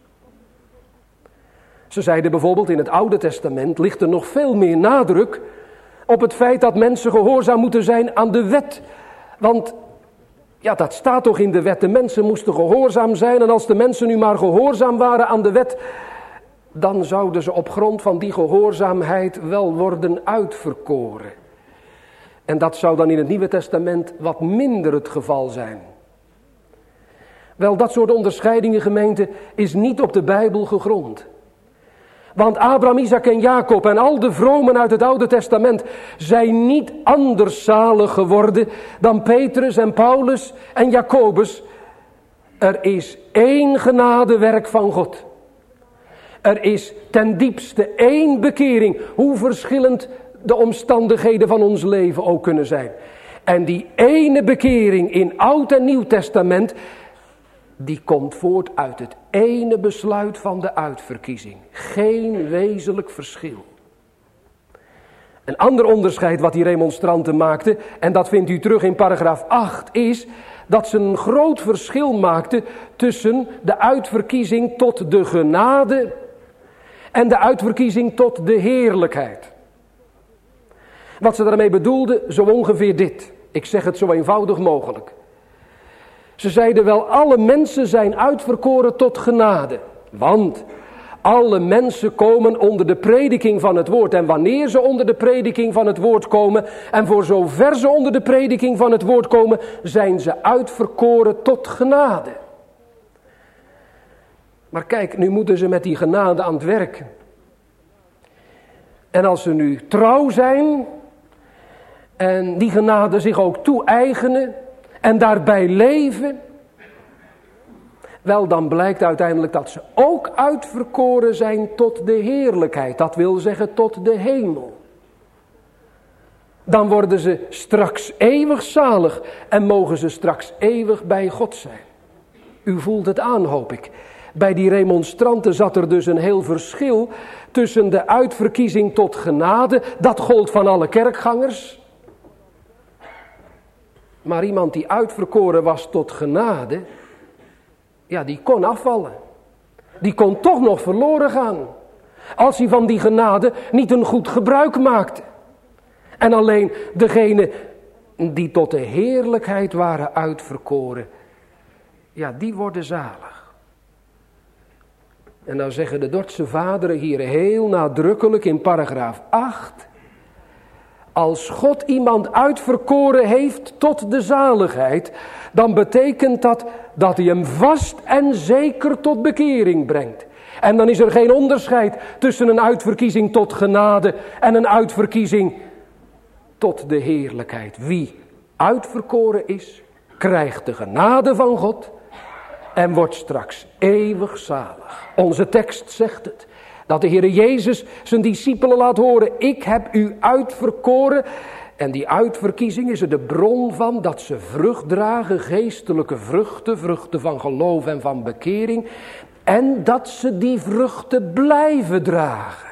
Ze zeiden bijvoorbeeld in het Oude Testament ligt er nog veel meer nadruk op het feit dat mensen gehoorzaam moeten zijn aan de wet. Want ja, dat staat toch in de wet, de mensen moesten gehoorzaam zijn en als de mensen nu maar gehoorzaam waren aan de wet, dan zouden ze op grond van die gehoorzaamheid wel worden uitverkoren. En dat zou dan in het Nieuwe Testament wat minder het geval zijn. Wel, dat soort onderscheidingen, gemeente, is niet op de Bijbel gegrond. Want Abraham, Isaac en Jacob en al de vromen uit het Oude Testament zijn niet anders zalig geworden dan Petrus en Paulus en Jacobus. Er is één genadewerk van God. Er is ten diepste één bekering, hoe verschillend de omstandigheden van ons leven ook kunnen zijn. En die ene bekering in Oud en Nieuw Testament, die komt voort uit het ene besluit van de uitverkiezing. Geen wezenlijk verschil. Een ander onderscheid wat die remonstranten maakten, en dat vindt u terug in paragraaf 8, is dat ze een groot verschil maakten tussen de uitverkiezing tot de genade en de uitverkiezing tot de heerlijkheid. Wat ze daarmee bedoelden, zo ongeveer dit. Ik zeg het zo eenvoudig mogelijk. Ze zeiden wel, alle mensen zijn uitverkoren tot genade. Want Alle mensen komen onder de prediking van het woord. En wanneer ze onder de prediking van het woord komen, en voor zover ze onder de prediking van het woord komen, zijn ze uitverkoren tot genade. Maar kijk, nu moeten ze met die genade aan het werk. En als ze nu trouw zijn en die genade zich ook toe-eigenen en daarbij leven, wel, dan blijkt uiteindelijk dat ze ook uitverkoren zijn tot de heerlijkheid. Dat wil zeggen tot de hemel. Dan worden ze straks eeuwig zalig en mogen ze straks eeuwig bij God zijn. U voelt het aan, hoop ik. Bij die remonstranten zat er dus een heel verschil tussen de uitverkiezing tot genade. Dat gold van alle kerkgangers. Maar iemand die uitverkoren was tot genade, ja, die kon afvallen. Die kon toch nog verloren gaan. Als hij van die genade niet een goed gebruik maakte. En alleen degenen die tot de heerlijkheid waren uitverkoren, ja, die worden zalig. En dan zeggen de Dordtse vaderen hier heel nadrukkelijk in paragraaf 8... Als God iemand uitverkoren heeft tot de zaligheid, dan betekent dat dat hij hem vast en zeker tot bekering brengt. En dan is er geen onderscheid tussen een uitverkiezing tot genade en een uitverkiezing tot de heerlijkheid. Wie uitverkoren is, krijgt de genade van God en wordt straks eeuwig zalig. Onze tekst zegt het. Dat de Heere Jezus zijn discipelen laat horen, ik heb u uitverkoren. En die uitverkiezing is er de bron van dat ze vrucht dragen, geestelijke vruchten, vruchten van geloof en van bekering. En dat ze die vruchten blijven dragen.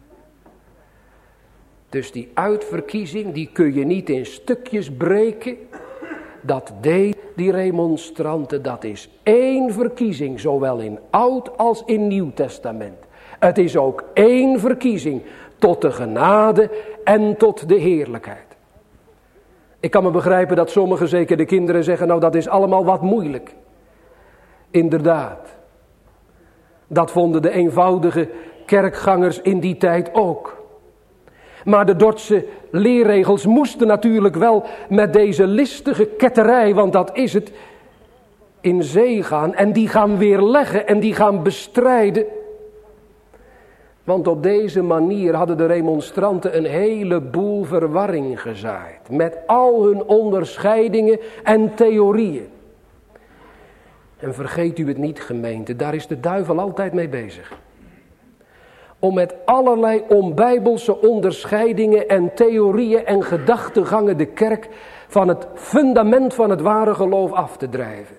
Dus die uitverkiezing, die kun je niet in stukjes breken. Dat deed die remonstranten, dat is één verkiezing, zowel in Oud als in Nieuw Testament. Het is ook één verkiezing tot de genade en tot de heerlijkheid. Ik kan me begrijpen dat sommigen, zeker de kinderen, zeggen, nou dat is allemaal wat moeilijk. Inderdaad. Dat vonden de eenvoudige kerkgangers in die tijd ook. Maar de Dordtse leerregels moesten natuurlijk wel met deze listige ketterij, want dat is het, in zee gaan. En die gaan weerleggen en die gaan bestrijden. Want op deze manier hadden de remonstranten een heleboel verwarring gezaaid. Met al hun onderscheidingen en theorieën. En vergeet u het niet, gemeente, daar is de duivel altijd mee bezig. Om met allerlei onbijbelse onderscheidingen en theorieën en gedachtegangen de kerk van het fundament van het ware geloof af te drijven.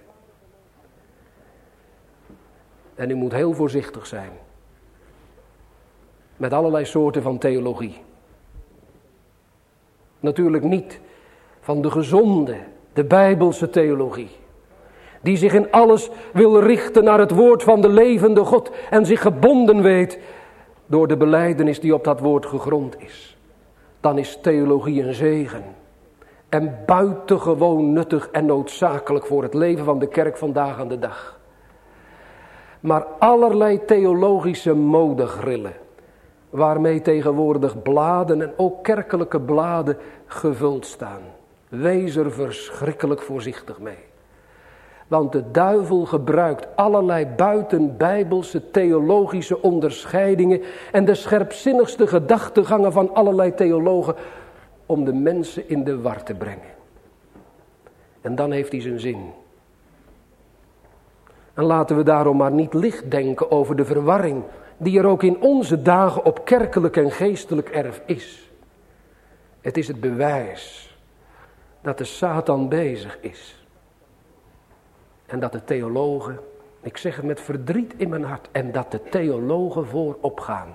En u moet heel voorzichtig zijn. Met allerlei soorten van theologie. Natuurlijk niet van de gezonde, de bijbelse theologie. Die zich in alles wil richten naar het woord van de levende God. En zich gebonden weet door de belijdenis die op dat woord gegrond is. Dan is theologie een zegen. En buitengewoon nuttig en noodzakelijk voor het leven van de kerk vandaag aan de dag. Maar allerlei theologische modegrillen, waarmee tegenwoordig bladen en ook kerkelijke bladen gevuld staan. Wees er verschrikkelijk voorzichtig mee. Want de duivel gebruikt allerlei buitenbijbelse theologische onderscheidingen en de scherpzinnigste gedachtegangen van allerlei theologen om de mensen in de war te brengen. En dan heeft hij zijn zin. En laten we daarom maar niet licht denken over de verwarring die er ook in onze dagen op kerkelijk en geestelijk erf is. Het is het bewijs dat de Satan bezig is. En dat de theologen, ik zeg het met verdriet in mijn hart, en dat de theologen voorop gaan.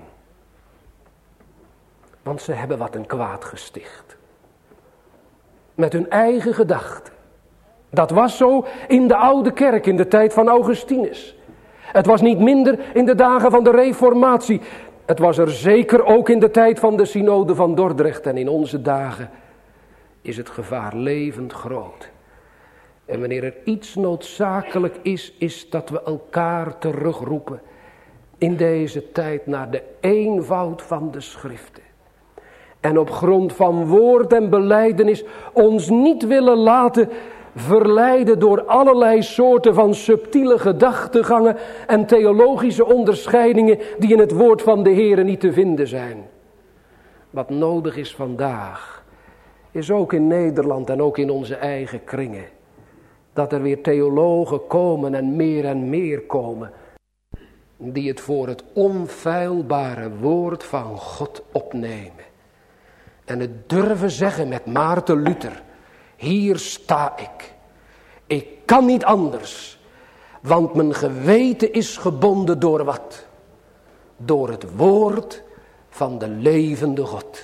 Want ze hebben wat een kwaad gesticht. Met hun eigen gedachten. Dat was zo in de oude kerk, in de tijd van Augustinus. Het was niet minder in de dagen van de Reformatie. Het was er zeker ook in de tijd van de synode van Dordrecht. En in onze dagen is het gevaar levend groot. En wanneer er iets noodzakelijk is, is dat we elkaar terugroepen in deze tijd naar de eenvoud van de schriften. En op grond van woord en belijdenis ons niet willen laten verleiden door allerlei soorten van subtiele gedachtegangen en theologische onderscheidingen die in het woord van de Heere niet te vinden zijn. Wat nodig is vandaag, is ook in Nederland en ook in onze eigen kringen, dat er weer theologen komen en meer komen, die het voor het onfeilbare woord van God opnemen. En het durven zeggen met Maarten Luther: hier sta ik. Ik kan niet anders, want mijn geweten is gebonden door wat? Door het woord van de levende God.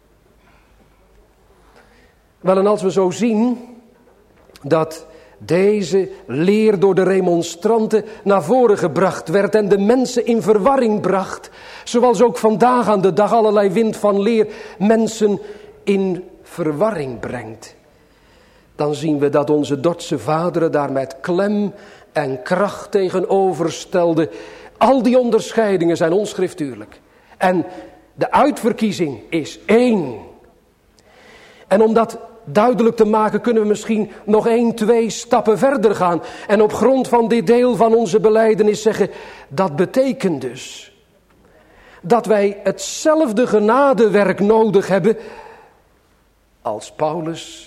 Wel, en als we zo zien dat deze leer door de remonstranten naar voren gebracht werd en de mensen in verwarring bracht, zoals ook vandaag aan de dag allerlei wind van leer mensen in verwarring brengt, dan zien we dat onze Dordtse vaderen daar met klem en kracht tegenover stelden. Al die onderscheidingen zijn onschriftuurlijk. En de uitverkiezing is één. En om dat duidelijk te maken kunnen we misschien nog 2 stappen verder gaan. En op grond van dit deel van onze belijdenis zeggen: dat betekent dus dat wij hetzelfde genadewerk nodig hebben als Paulus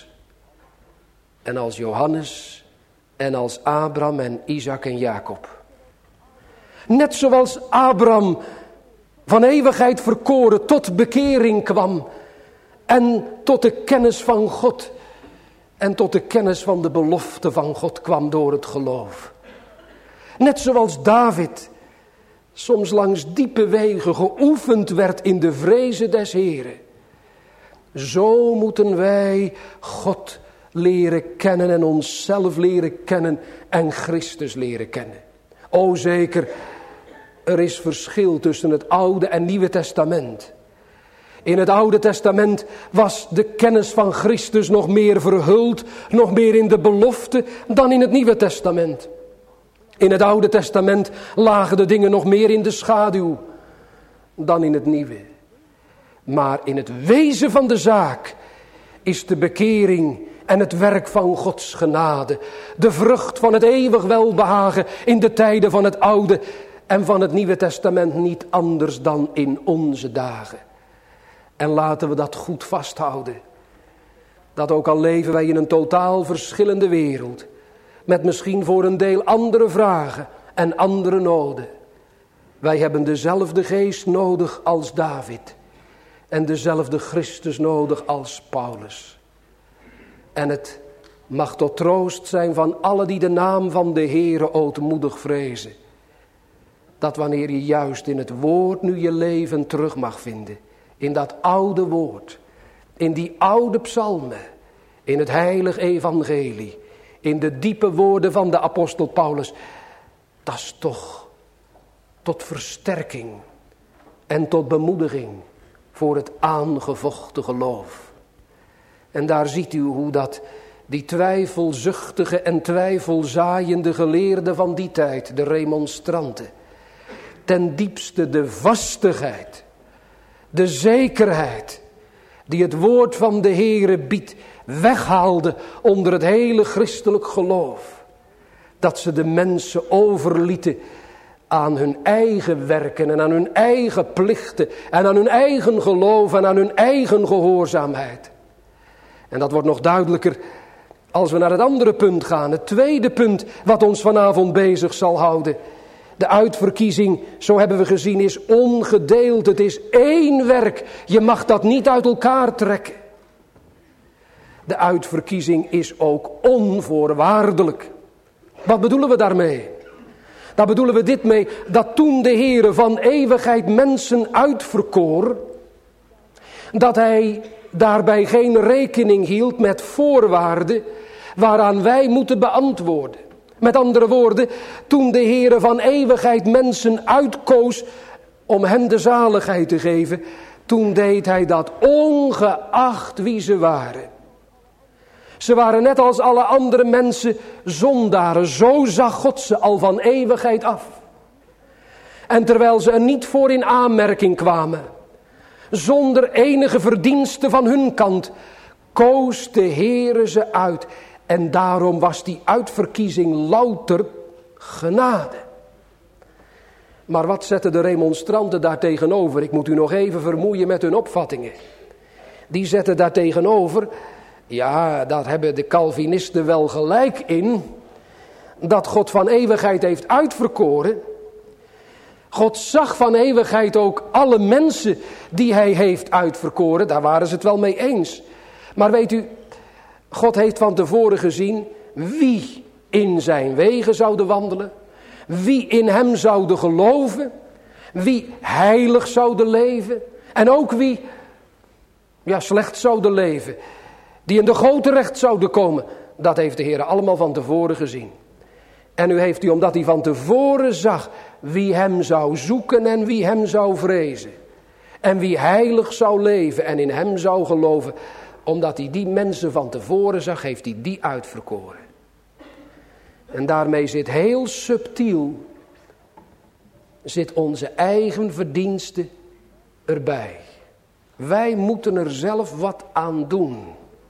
en als Johannes en als Abraham en Isaac en Jacob. Net zoals Abraham van eeuwigheid verkoren tot bekering kwam en tot de kennis van God en tot de kennis van de belofte van God kwam door het geloof. Net zoals David soms langs diepe wegen geoefend werd in de vrezen des Heren. Zo moeten wij God leren kennen en onszelf leren kennen en Christus leren kennen. O zeker, er is verschil tussen het Oude en Nieuwe Testament. In het Oude Testament was de kennis van Christus nog meer verhuld, nog meer in de belofte dan in het Nieuwe Testament. In het Oude Testament lagen de dingen nog meer in de schaduw dan in het Nieuwe. Maar in het wezen van de zaak is de bekering en het werk van Gods genade, de vrucht van het eeuwig welbehagen in de tijden van het Oude en van het Nieuwe Testament niet anders dan in onze dagen. En laten we dat goed vasthouden. Dat ook al leven wij in een totaal verschillende wereld, met misschien voor een deel andere vragen en andere noden. Wij hebben dezelfde geest nodig als David en dezelfde Christus nodig als Paulus. En het mag tot troost zijn van allen die de naam van de Heere ootmoedig vrezen, dat wanneer je juist in het woord nu je leven terug mag vinden, in dat oude woord, in die oude psalmen, in het heilig evangelie, in de diepe woorden van de apostel Paulus, dat is toch tot versterking en tot bemoediging voor het aangevochten geloof. En daar ziet u hoe dat die twijfelzuchtige en twijfelzaaiende geleerden van die tijd, de remonstranten, ten diepste de vastigheid, de zekerheid die het woord van de Heere biedt, weghaalde onder het hele christelijk geloof. Dat ze de mensen overlieten aan hun eigen werken en aan hun eigen plichten en aan hun eigen geloof en aan hun eigen gehoorzaamheid. En dat wordt nog duidelijker als we naar het andere punt gaan. Het tweede punt wat ons vanavond bezig zal houden. De uitverkiezing, zo hebben we gezien, is ongedeeld. Het is één werk. Je mag dat niet uit elkaar trekken. De uitverkiezing is ook onvoorwaardelijk. Wat bedoelen we daarmee? Daar bedoelen we dit mee, dat toen de Heere van eeuwigheid mensen uitverkoor, dat hij daarbij geen rekening hield met voorwaarden waaraan wij moeten beantwoorden. Met andere woorden, toen de Heere van eeuwigheid mensen uitkoos om hen de zaligheid te geven, toen deed hij dat ongeacht wie ze waren. Ze waren net als alle andere mensen zondaren. Zo zag God ze al van eeuwigheid af. En terwijl ze er niet voor in aanmerking kwamen, zonder enige verdienste van hun kant, koos de Heere ze uit. En daarom was die uitverkiezing louter genade. Maar wat zetten de remonstranten daar tegenover? Ik moet u nog even vermoeien met hun opvattingen. Die zetten daar tegenover, ja, daar hebben de Calvinisten wel gelijk in, dat God van eeuwigheid heeft uitverkoren. God zag van eeuwigheid ook alle mensen die hij heeft uitverkoren. Daar waren ze het wel mee eens. Maar weet u, God heeft van tevoren gezien wie in zijn wegen zouden wandelen. Wie in hem zouden geloven. Wie heilig zouden leven. En ook wie slecht zouden leven. Die in de goot terecht zouden komen. Dat heeft de Heer allemaal van tevoren gezien. En nu heeft hij, omdat hij van tevoren zag wie hem zou zoeken en wie hem zou vrezen. En wie heilig zou leven en in hem zou geloven. Omdat hij die mensen van tevoren zag, heeft hij die uitverkoren. En daarmee zit heel subtiel, zit onze eigen verdienste erbij. Wij moeten er zelf wat aan doen.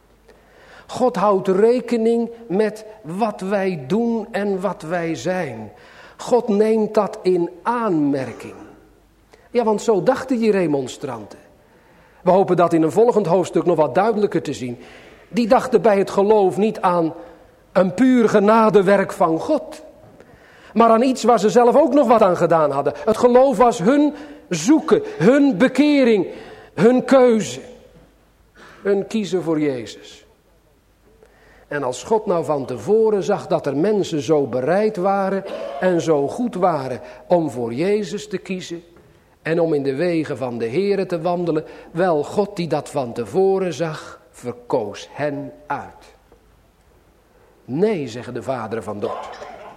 God houdt rekening met wat wij doen en wat wij zijn. God neemt dat in aanmerking. Ja, want zo dachten die remonstranten. We hopen dat in een volgend hoofdstuk nog wat duidelijker te zien. Die dachten bij het geloof niet aan een puur genadewerk van God. Maar aan iets waar ze zelf ook nog wat aan gedaan hadden. Het geloof was hun zoeken, hun bekering, hun keuze. Hun kiezen voor Jezus. En als God nou van tevoren zag dat er mensen zo bereid waren en zo goed waren om voor Jezus te kiezen en om in de wegen van de Here te wandelen, wel, God die dat van tevoren zag, verkoos hen uit. Nee, zeggen de vaderen van Dort.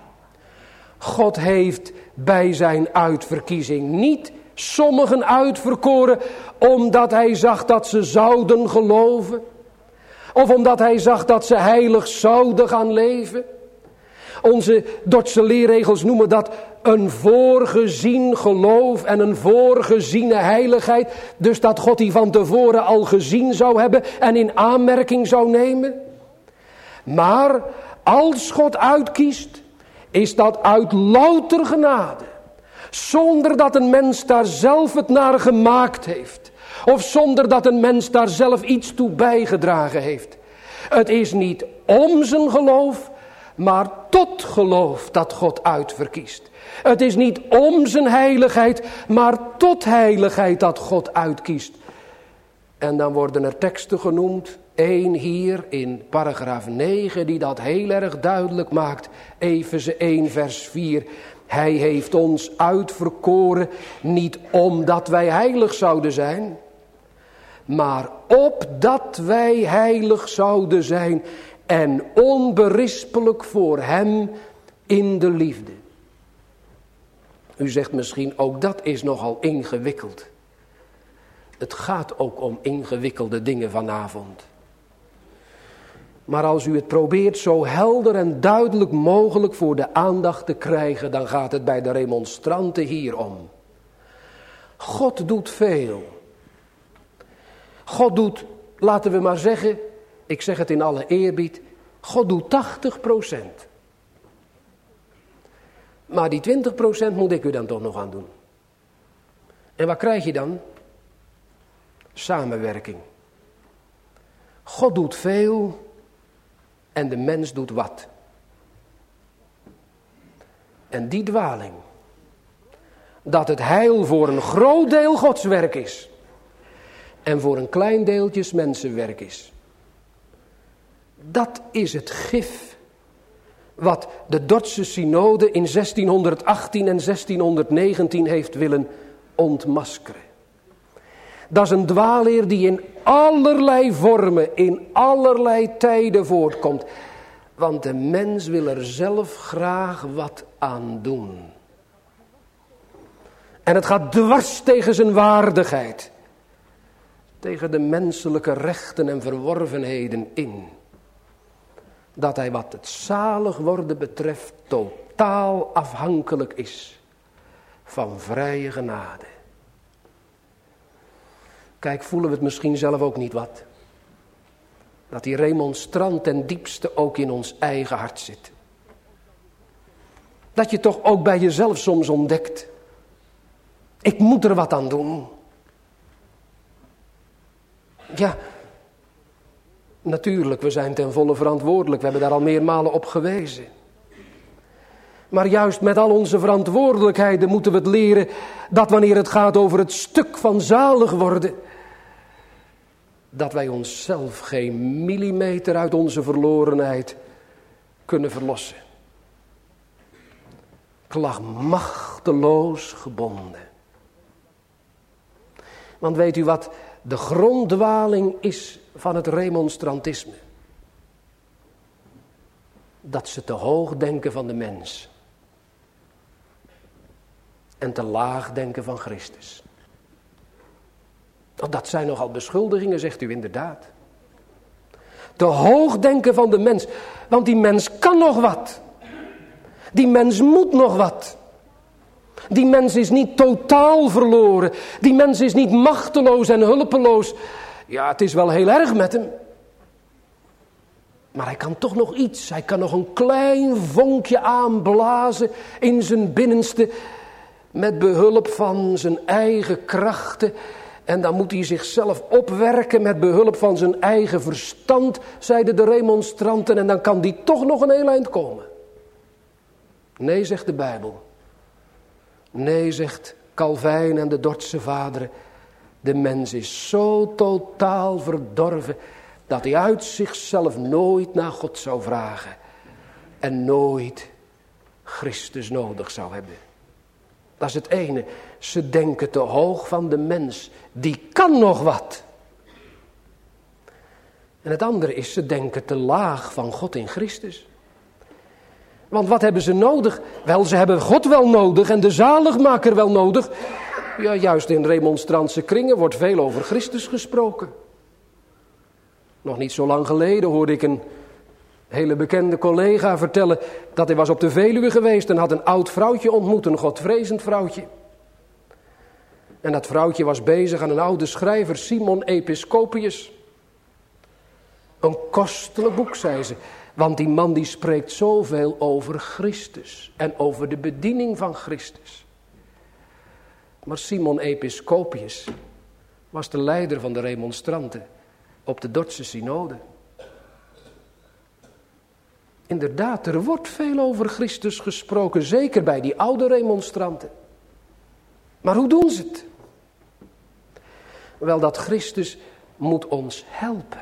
God heeft bij zijn uitverkiezing niet sommigen uitverkoren omdat hij zag dat ze zouden geloven. Of omdat hij zag dat ze heilig zouden gaan leven. Onze Dordtse leerregels noemen dat een voorgezien geloof en een voorgeziene heiligheid. Dus dat God die van tevoren al gezien zou hebben en in aanmerking zou nemen. Maar als God uitkiest, is dat uit louter genade. Zonder dat een mens daar zelf het naar gemaakt heeft. Of zonder dat een mens daar zelf iets toe bijgedragen heeft. Het is niet om zijn geloof, maar tot geloof dat God uitverkiest. Het is niet om zijn heiligheid, maar tot heiligheid dat God uitkiest. En dan worden er teksten genoemd. Eén hier in paragraaf 9 die dat heel erg duidelijk maakt. Efeze 1 vers 4. Hij heeft ons uitverkoren niet omdat wij heilig zouden zijn, maar opdat wij heilig zouden zijn en onberispelijk voor hem in de liefde. U zegt misschien, ook dat is nogal ingewikkeld. Het gaat ook om ingewikkelde dingen vanavond. Maar als u het probeert zo helder en duidelijk mogelijk voor de aandacht te krijgen, dan gaat het bij de remonstranten hier om. God doet veel. God doet, laten we maar zeggen, ik zeg het in alle eerbied, God doet 80%. Maar die 20% moet ik u dan toch nog aan doen. En wat krijg je dan? Samenwerking. God doet veel en de mens doet wat. En die dwaling, dat het heil voor een groot deel Gods werk is en voor een klein deeltje mensenwerk is. Dat is het gif wat de Dordtse synode in 1618 en 1619 heeft willen ontmaskeren. Dat is een dwaalleer die in allerlei vormen, in allerlei tijden voortkomt. Want de mens wil er zelf graag wat aan doen. En het gaat dwars tegen zijn waardigheid. Tegen de menselijke rechten en verworvenheden in. Dat hij wat het zalig worden betreft totaal afhankelijk is van vrije genade. Kijk, voelen we het misschien zelf ook niet wat? Dat die remonstrant ten diepste ook in ons eigen hart zit. Dat je toch ook bij jezelf soms ontdekt. Ik moet er wat aan doen. Ja, natuurlijk, we zijn ten volle verantwoordelijk. We hebben daar al meermalen op gewezen. Maar juist met al onze verantwoordelijkheden moeten we het leren dat wanneer het gaat over het stuk van zalig worden, dat wij onszelf geen millimeter uit onze verlorenheid kunnen verlossen. Ik lag machteloos gebonden. Want weet u wat de gronddwaling is van het remonstrantisme? Dat ze te hoog denken van de mens. En te laag denken van Christus. Dat zijn nogal beschuldigingen, zegt u inderdaad. Te hoog denken van de mens. Want die mens kan nog wat. Die mens moet nog wat. Die mens is niet totaal verloren. Die mens is niet machteloos en hulpeloos. Ja, het is wel heel erg met hem. Maar hij kan toch nog iets. Hij kan nog een klein vonkje aanblazen in zijn binnenste. Met behulp van zijn eigen krachten. En dan moet hij zichzelf opwerken met behulp van zijn eigen verstand, zeiden de remonstranten. En dan kan die toch nog een heel eind komen. Nee, zegt de Bijbel. Nee, zegt Calvijn en de Dordtse vaderen. De mens is zo totaal verdorven dat hij uit zichzelf nooit naar God zou vragen. En nooit Christus nodig zou hebben. Dat is het ene. Ze denken te hoog van de mens. Die kan nog wat. En het andere is, ze denken te laag van God in Christus. Want wat hebben ze nodig? Wel, ze hebben God wel nodig en de zaligmaker wel nodig. Ja, juist in remonstrantse kringen wordt veel over Christus gesproken. Nog niet zo lang geleden hoorde ik een hele bekende collega vertellen dat hij was op de Veluwe geweest en had een oud vrouwtje ontmoet, een godvrezend vrouwtje. En dat vrouwtje was bezig aan een oude schrijver, Simon Episcopius. Een kostelijk boek, zei ze. Want die man die spreekt zoveel over Christus en over de bediening van Christus. Maar Simon Episcopius was de leider van de remonstranten op de Dordtse synode. Inderdaad, er wordt veel over Christus gesproken, zeker bij die oude remonstranten. Maar hoe doen ze het? Wel, dat Christus moet ons helpen.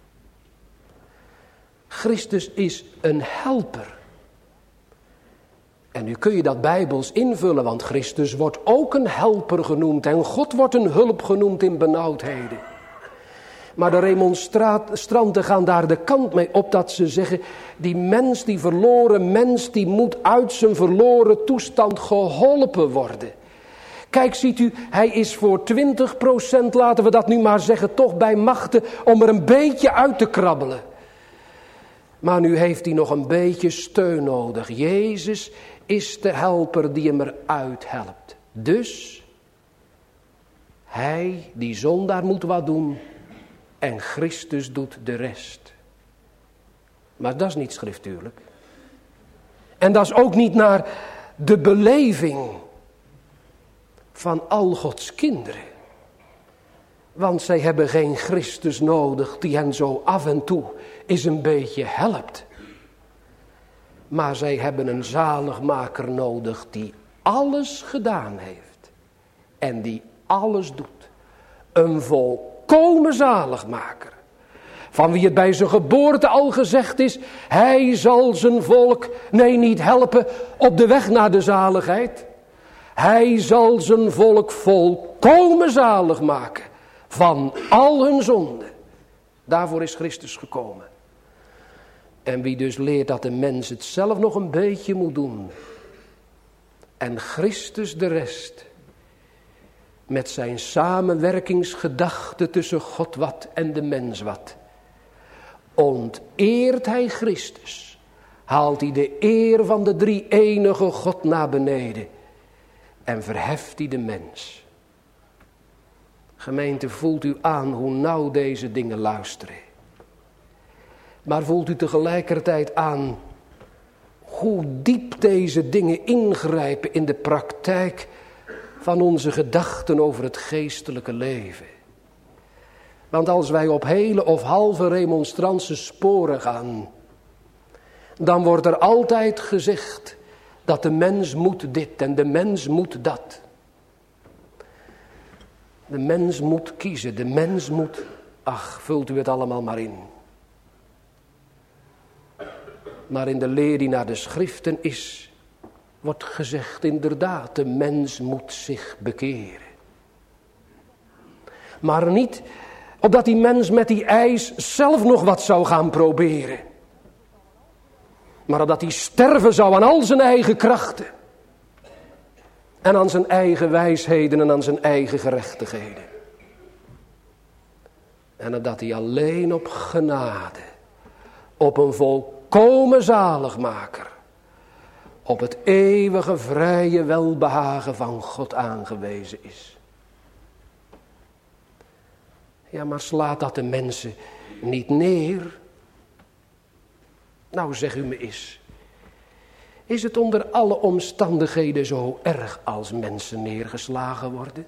Christus is een helper. En nu kun je dat bijbels invullen, want Christus wordt ook een helper genoemd en God wordt een hulp genoemd in benauwdheden. Maar de remonstranten gaan daar de kant mee op dat ze zeggen, die mens, die verloren mens, die moet uit zijn verloren toestand geholpen worden. Kijk, ziet u, hij is voor 20%, laten we dat nu maar zeggen, toch bij machten om er een beetje uit te krabbelen. Maar nu heeft hij nog een beetje steun nodig. Jezus is de helper die hem eruit helpt. Dus, hij, die zondaar, moet wat doen en Christus doet de rest. Maar dat is niet schriftuurlijk. En dat is ook niet naar de beleving van al Gods kinderen. Want zij hebben geen Christus nodig die hen zo af en toe eens een beetje helpt. Maar zij hebben een zaligmaker nodig die alles gedaan heeft. En die alles doet. Een volkomen zaligmaker. Van wie het bij zijn geboorte al gezegd is, hij zal zijn volk, niet helpen op de weg naar de zaligheid. Hij zal zijn volk volkomen zalig maken van al hun zonden. Daarvoor is Christus gekomen. En wie dus leert dat de mens het zelf nog een beetje moet doen. En Christus de rest. Met zijn samenwerkingsgedachte tussen God wat en de mens wat. Onteert hij Christus. Haalt hij de eer van de drie-enige God naar beneden. en verheft hij de mens. Gemeente, voelt u aan hoe nauw deze dingen luisteren. Maar voelt u tegelijkertijd aan hoe diep deze dingen ingrijpen in de praktijk van onze gedachten over het geestelijke leven. Want als wij op hele of halve remonstrantse sporen gaan, dan wordt er altijd gezegd dat de mens moet dit en de mens moet dat. De mens moet kiezen, de mens moet, ach, vult u het allemaal maar in. Maar in de leer die naar de schriften is, wordt gezegd inderdaad, de mens moet zich bekeren. Maar niet opdat die mens met die eis zelf nog wat zou gaan proberen. Maar opdat hij sterven zou aan al zijn eigen krachten. En aan zijn eigen wijsheden en aan zijn eigen gerechtigheden. En opdat hij alleen op genade, op een volkomen zaligmaker, op het eeuwige vrije welbehagen van God aangewezen is. Ja, maar slaat dat de mensen niet neer? Nou, zeg u me eens. Is het onder alle omstandigheden zo erg als mensen neergeslagen worden?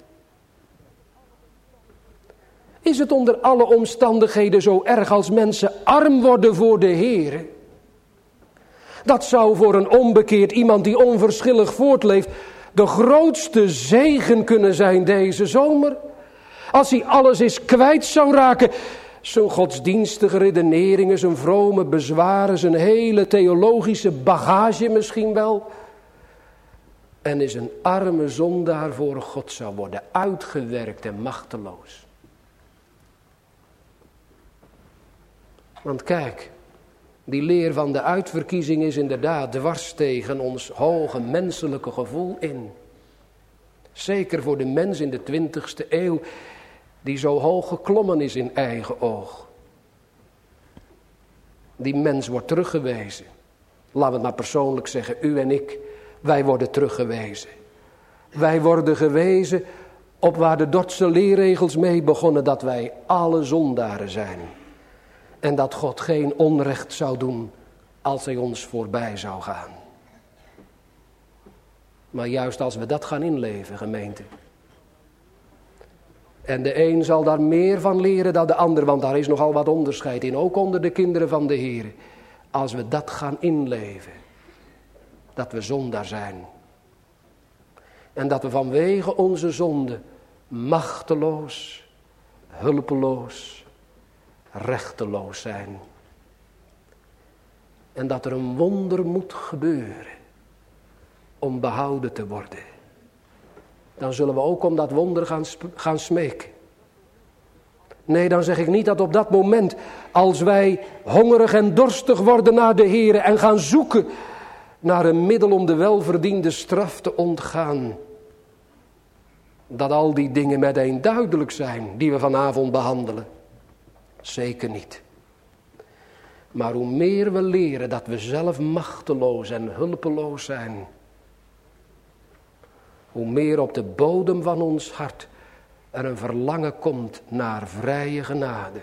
Is het onder alle omstandigheden zo erg als mensen arm worden voor de Heere? Dat zou voor een onbekeerd iemand die onverschillig voortleeft de grootste zegen kunnen zijn deze zomer. Als hij alles eens kwijt zou raken, zijn godsdienstige redeneringen, zijn vrome bezwaren, zijn hele theologische bagage misschien wel. En is een arme zondaar voor God zou worden uitgewerkt en machteloos. Want kijk, die leer van de uitverkiezing is inderdaad dwars tegen ons hoge menselijke gevoel in. Zeker voor de mens in de 20e eeuw, die zo hoog geklommen is in eigen oog. Die mens wordt teruggewezen. Laten we het maar persoonlijk zeggen, u en ik, wij worden teruggewezen. Wij worden gewezen op waar de Dordtse leerregels mee begonnen, dat wij alle zondaren zijn. En dat God geen onrecht zou doen als hij ons voorbij zou gaan. Maar juist als we dat gaan inleven, gemeente. En de een zal daar meer van leren dan de ander, want daar is nogal wat onderscheid in, ook onder de kinderen van de Heer. Als we dat gaan inleven, dat we zondaar zijn. En dat we vanwege onze zonde machteloos, hulpeloos, rechteloos zijn. En dat er een wonder moet gebeuren om behouden te worden. Dan zullen we ook om dat wonder gaan smeken. Nee, dan zeg ik niet dat op dat moment, als wij hongerig en dorstig worden naar de Heere en gaan zoeken naar een middel om de welverdiende straf te ontgaan, dat al die dingen meteen duidelijk zijn die we vanavond behandelen. Zeker niet. Maar hoe meer we leren dat we zelf machteloos en hulpeloos zijn, hoe meer op de bodem van ons hart er een verlangen komt naar vrije genade.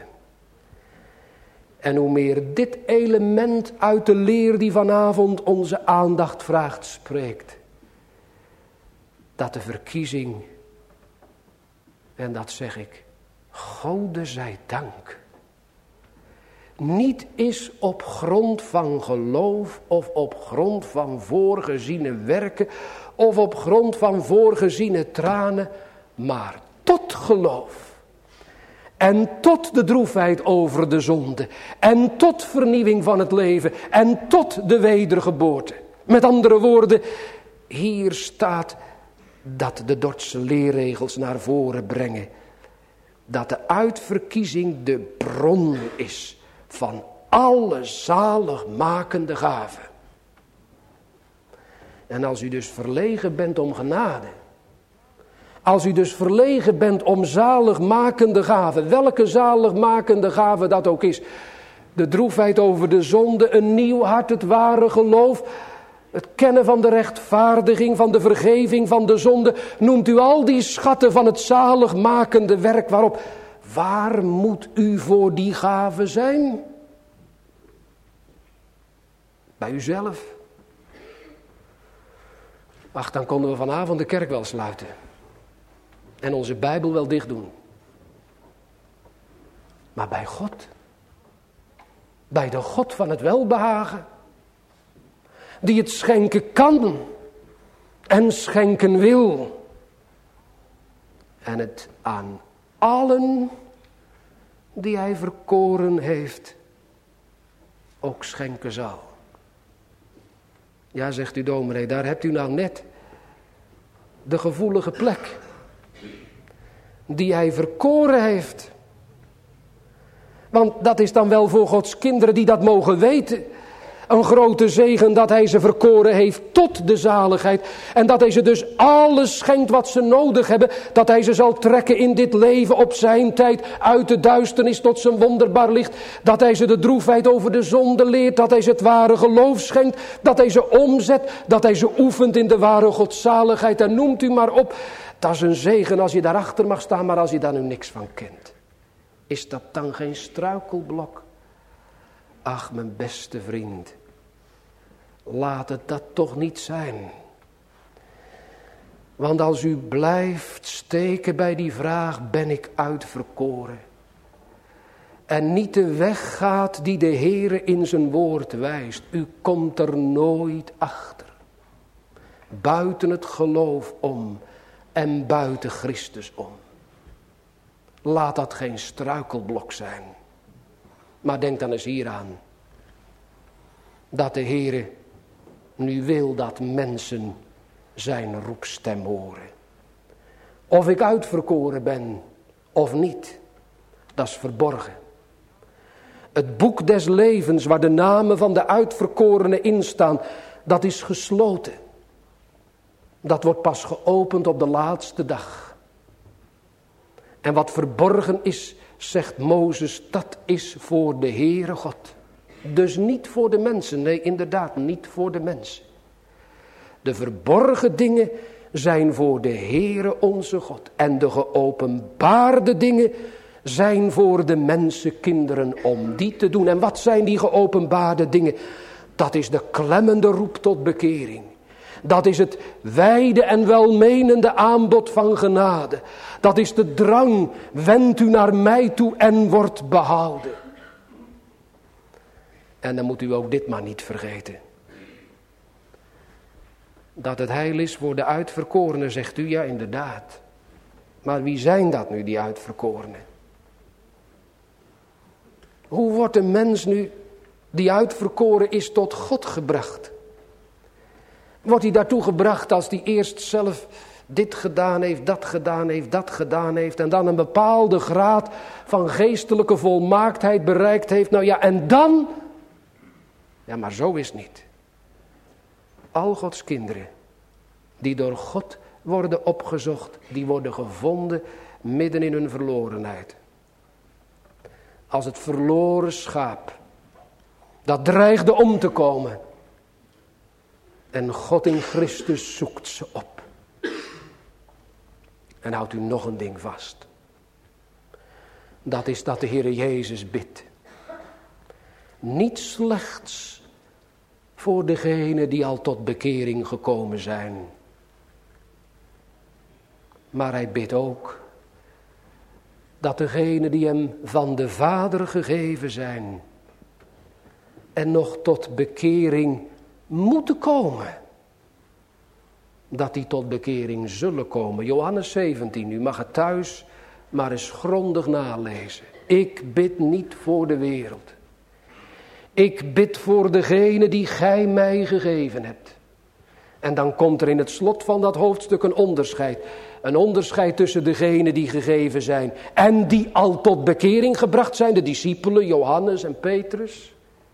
En hoe meer dit element uit de leer die vanavond onze aandacht vraagt spreekt. Dat de verkiezing, en dat zeg ik, Gode zij dank, niet is op grond van geloof of op grond van voorgeziene werken of op grond van voorgeziene tranen, maar tot geloof en tot de droefheid over de zonde en tot vernieuwing van het leven en tot de wedergeboorte. Met andere woorden, hier staat dat de Dordtse leerregels naar voren brengen dat de uitverkiezing de bron is van alle zaligmakende gaven. En als u dus verlegen bent om genade, als u dus verlegen bent om zaligmakende gaven, welke zaligmakende gave dat ook is, de droefheid over de zonde, een nieuw hart, het ware geloof, het kennen van de rechtvaardiging, van de vergeving van de zonde. Noemt u al die schatten van het zaligmakende werk waarop. Waar moet u voor die gave zijn? Bij uzelf? Ach, dan konden we vanavond de kerk wel sluiten. En onze Bijbel wel dicht doen. Maar bij God. Bij de God van het welbehagen. Die het schenken kan. En schenken wil. En het aan allen die hij verkoren heeft ook schenken zal. Ja, zegt u dominee, daar hebt u nou net de gevoelige plek die hij verkoren heeft. Want dat is dan wel voor Gods kinderen die dat mogen weten. Een grote zegen dat hij ze verkoren heeft tot de zaligheid. En dat hij ze dus alles schenkt wat ze nodig hebben. Dat hij ze zal trekken in dit leven op zijn tijd. Uit de duisternis tot zijn wonderbaar licht. Dat hij ze de droefheid over de zonde leert. Dat hij ze het ware geloof schenkt. Dat hij ze omzet. Dat hij ze oefent in de ware godzaligheid. En noemt u maar op. Dat is een zegen als je daarachter mag staan. Maar als je daar nu niks van kent. Is dat dan geen struikelblok? Ach, mijn beste vriend. Laat het dat toch niet zijn. Want als u blijft steken bij die vraag, ben ik uitverkoren? En niet de weg gaat die de Heere in zijn woord wijst. U komt er nooit achter. Buiten het geloof om en buiten Christus om. Laat dat geen struikelblok zijn. Maar denk dan eens hieraan. Dat de Heere nu wil dat mensen zijn roepstem horen. Of ik uitverkoren ben of niet. Dat is verborgen. Het boek des levens waar de namen van de uitverkorenen in staan. Dat is gesloten. Dat wordt pas geopend op de laatste dag. En wat verborgen is, zegt Mozes, dat is voor de Heere God. Dus niet voor de mensen, nee inderdaad niet voor de mensen. De verborgen dingen zijn voor de Heere onze God. En de geopenbaarde dingen zijn voor de mensenkinderen om die te doen. En wat zijn die geopenbaarde dingen? Dat is de klemmende roep tot bekering. Dat is het wijde en welmenende aanbod van genade. Dat is de drang, wend u naar mij toe en wordt behouden. En dan moet u ook dit maar niet vergeten. Dat het heil is voor de uitverkorenen, zegt u, ja inderdaad. Maar wie zijn dat nu, die uitverkorenen? Hoe wordt een mens nu, die uitverkoren is, tot God gebracht? Wordt hij daartoe gebracht als hij eerst zelf dit gedaan heeft, dat gedaan heeft, dat gedaan heeft. En dan een bepaalde graad van geestelijke volmaaktheid bereikt heeft. Nou ja, en dan? Ja, maar zo is het niet. Al Gods kinderen die door God worden opgezocht, die worden gevonden midden in hun verlorenheid. Als het verloren schaap, dat dreigde om te komen. En God in Christus zoekt ze op. En houdt u nog een ding vast. Dat is dat de Heere Jezus bidt. Niet slechts voor degenen die al tot bekering gekomen zijn. Maar hij bidt ook dat degenen die hem van de Vader gegeven zijn en nog tot bekering moeten komen, dat die tot bekering zullen komen. Johannes 17, u mag het thuis maar eens grondig nalezen. Ik bid niet voor de wereld. Ik bid voor degene die gij mij gegeven hebt. En dan komt er in het slot van dat hoofdstuk een onderscheid. Een onderscheid tussen degenen die gegeven zijn en die al tot bekering gebracht zijn. De discipelen, Johannes en Petrus.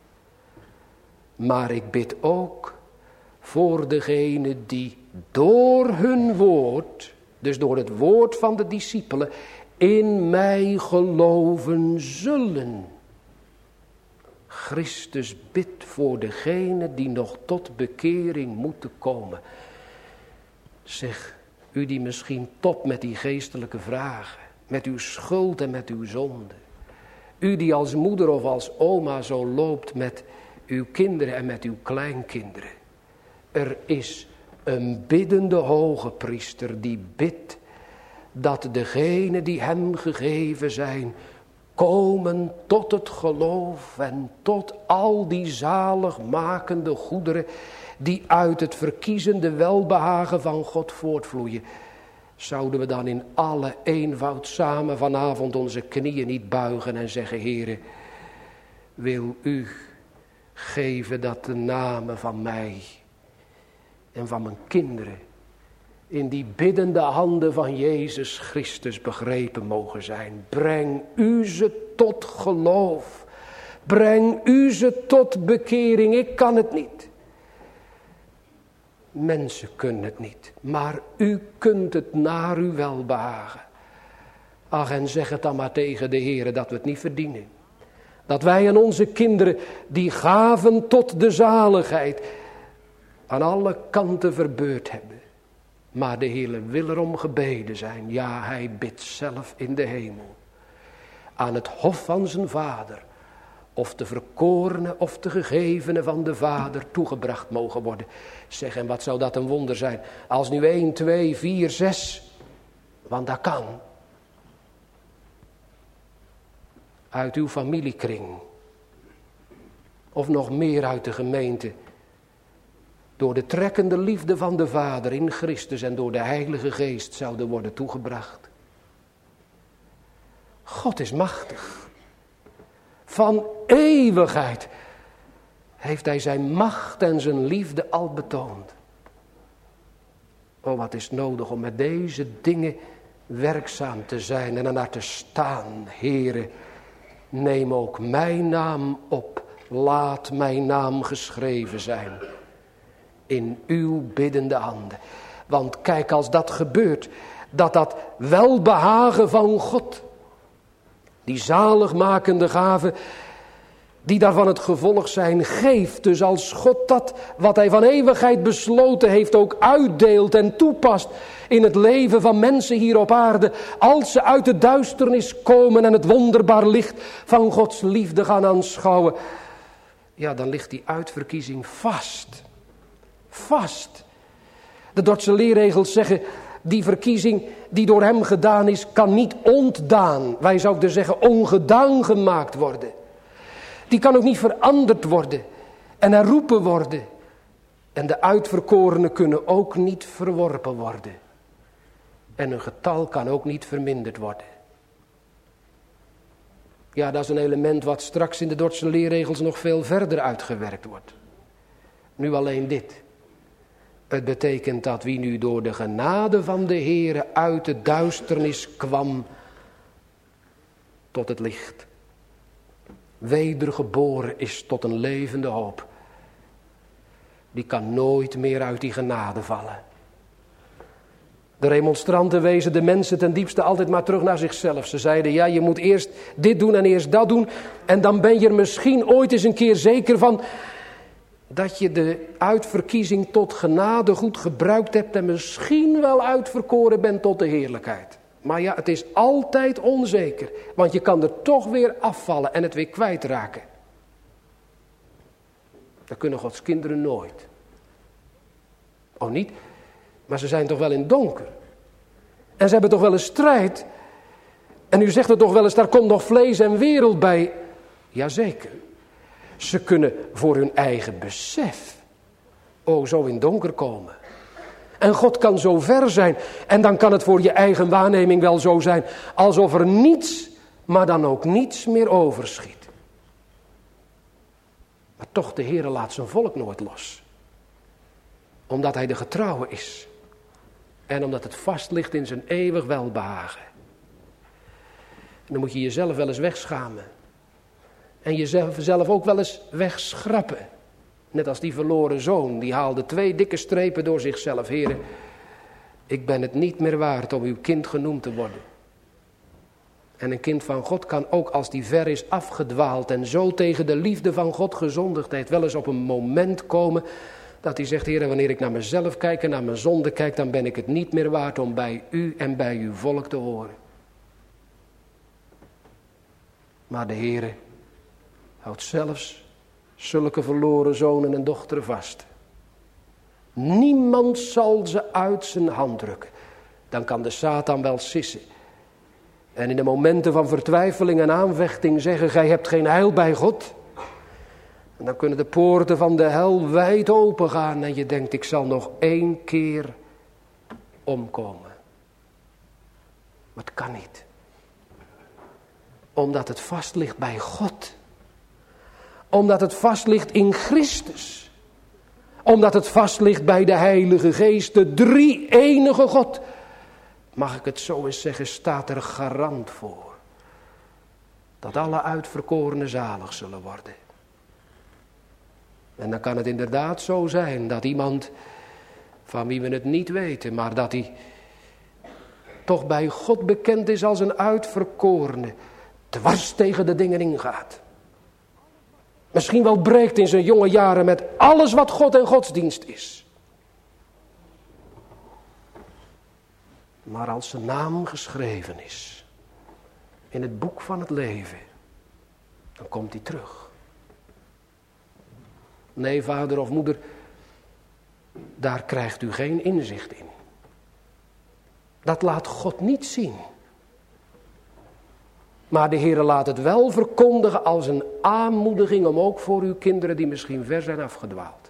Maar ik bid ook voor degenen die door hun woord, dus door het woord van de discipelen, in mij geloven zullen. Christus bidt voor degene die nog tot bekering moeten komen. Zeg, u die misschien topt met die geestelijke vragen, met uw schuld en met uw zonde. U die als moeder of als oma zo loopt met uw kinderen en met uw kleinkinderen. Er is een biddende hoge priester die bidt dat degenen die hem gegeven zijn komen tot het geloof en tot al die zaligmakende goederen die uit het verkiezende welbehagen van God voortvloeien. Zouden we dan in alle eenvoud samen vanavond onze knieën niet buigen en zeggen: Heere, wil u geven dat de namen van mij en van mijn kinderen in die biddende handen van Jezus Christus begrepen mogen zijn. Breng u ze tot geloof. Breng u ze tot bekering. Ik kan het niet. Mensen kunnen het niet. Maar u kunt het naar uw welbehagen. Ach, en zeg het dan maar tegen de Heere dat we het niet verdienen. Dat wij en onze kinderen die gaven tot de zaligheid aan alle kanten verbeurd hebben. Maar de Heere wil erom gebeden zijn. Ja, hij bidt zelf in de hemel. Aan het hof van zijn vader. Of de verkorene of de gegevene van de vader toegebracht mogen worden. Zeg, en wat zou dat een wonder zijn. Als nu 1, 2, 4, 6. Want dat kan. Uit uw familiekring. Of nog meer uit de gemeente. Door de trekkende liefde van de Vader in Christus en door de Heilige Geest zouden worden toegebracht. God is machtig. Van eeuwigheid heeft hij zijn macht en zijn liefde al betoond. Oh, wat is nodig om met deze dingen werkzaam te zijn en ernaar te staan. Heere, neem ook mijn naam op. Laat mijn naam geschreven zijn. In uw biddende handen. Want kijk, als dat gebeurt, dat welbehagen van God, die zaligmakende gaven, die daarvan het gevolg zijn, geeft. Dus als God dat wat hij van eeuwigheid besloten heeft ook uitdeelt en toepast in het leven van mensen hier op aarde, als ze uit de duisternis komen en het wonderbaar licht van Gods liefde gaan aanschouwen, ja, dan ligt die uitverkiezing vast. Vast. De Dordtse leerregels zeggen, die verkiezing die door hem gedaan is, kan niet ontdaan. Wij zouden zeggen ongedaan gemaakt worden. Die kan ook niet veranderd worden en herroepen worden. En de uitverkorenen kunnen ook niet verworpen worden. En hun getal kan ook niet verminderd worden. Ja, dat is een element wat straks in de Dordtse leerregels nog veel verder uitgewerkt wordt. Nu alleen dit. Het betekent dat wie nu door de genade van de Heere uit de duisternis kwam tot het licht, wedergeboren is tot een levende hoop, die kan nooit meer uit die genade vallen. De remonstranten wezen de mensen ten diepste altijd maar terug naar zichzelf. Ze zeiden, ja, je moet eerst dit doen en eerst dat doen, en dan ben je er misschien ooit eens een keer zeker van dat je de uitverkiezing tot genade goed gebruikt hebt en misschien wel uitverkoren bent tot de heerlijkheid. Maar ja, het is altijd onzeker, want je kan er toch weer afvallen en het weer kwijtraken. Dat kunnen Gods kinderen nooit. Oh niet? Maar ze zijn toch wel in het donker. En ze hebben toch wel een strijd. En u zegt er toch wel eens, daar komt nog vlees en wereld bij. Jazeker. Ze kunnen voor hun eigen besef zo in het donker komen. En God kan zo ver zijn. En dan kan het voor je eigen waarneming wel zo zijn. Alsof er niets, maar dan ook niets meer overschiet. Maar toch, de Heere laat zijn volk nooit los. Omdat hij de getrouwe is. En omdat het vast ligt in zijn eeuwig welbehagen. En dan moet je jezelf wel eens wegschamen. En jezelf ook wel eens wegschrappen. Net als die verloren zoon, die haalde 2 dikke strepen door zichzelf. Heere, ik ben het niet meer waard om uw kind genoemd te worden. En een kind van God kan ook als die ver is afgedwaald en zo tegen de liefde van God gezondigd heeft, wel eens op een moment komen dat hij zegt: Heer, wanneer ik naar mezelf kijk en naar mijn zonde kijk, dan ben ik het niet meer waard om bij u en bij uw volk te horen. Maar de Heer houdt zelfs zulke verloren zonen en dochteren vast. Niemand zal ze uit zijn hand drukken. Dan kan de Satan wel sissen. En in de momenten van vertwijfeling en aanvechting zeggen: gij hebt geen heil bij God. En dan kunnen de poorten van de hel wijd open gaan. En je denkt: ik zal nog 1 keer omkomen. Maar het kan niet. Omdat het vast ligt bij God. Omdat het vast ligt in Christus. Omdat het vast ligt bij de Heilige Geest, de drie-enige God. Mag ik het zo eens zeggen, staat er garant voor. Dat alle uitverkorenen zalig zullen worden. En dan kan het inderdaad zo zijn dat iemand van wie we het niet weten, maar dat hij toch bij God bekend is als een uitverkorene, dwars tegen de dingen ingaat. Misschien wel breekt in zijn jonge jaren met alles wat God en godsdienst is. Maar als zijn naam geschreven is in het boek van het leven, dan komt hij terug. Nee, vader of moeder, daar krijgt u geen inzicht in. Dat laat God niet zien. Maar de Heer laat het wel verkondigen als een aanmoediging om ook voor uw kinderen die misschien ver zijn afgedwaald.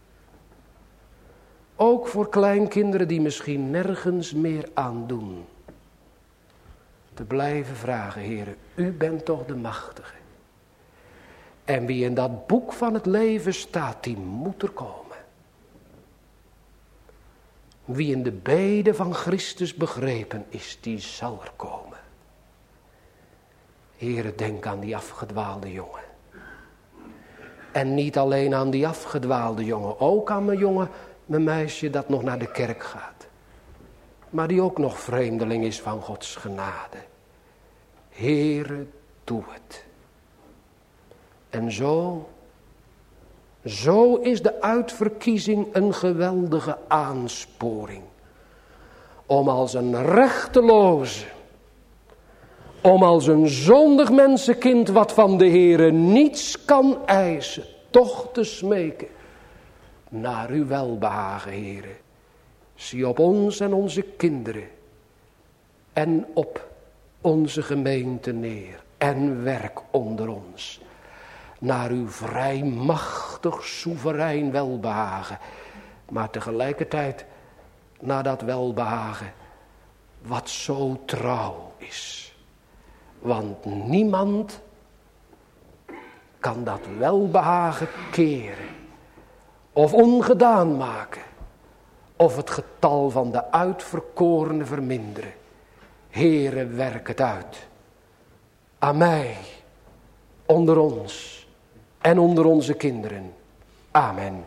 Ook voor kleinkinderen die misschien nergens meer aan doen. Te blijven vragen: Heer, u bent toch de machtige. En wie in dat boek van het leven staat, die moet er komen. Wie in de bede van Christus begrepen is, die zal er komen. Heere, denk aan die afgedwaalde jongen. En niet alleen aan die afgedwaalde jongen, ook aan mijn jongen, mijn meisje dat nog naar de kerk gaat. Maar die ook nog vreemdeling is van Gods genade. Heere, doe het. En zo is de uitverkiezing een geweldige aansporing. Om als een rechteloze, om als een zondig mensenkind wat van de Heere niets kan eisen, toch te smeken naar uw welbehagen, Heere. Zie op ons en onze kinderen en op onze gemeente neer en werk onder ons. Naar uw vrij machtig, soeverein welbehagen. Maar tegelijkertijd naar dat welbehagen wat zo trouw is. Want niemand kan dat welbehagen keren. Of ongedaan maken. Of het getal van de uitverkorenen verminderen. Heere, werk het uit. Aan mij, onder ons en onder onze kinderen. Amen.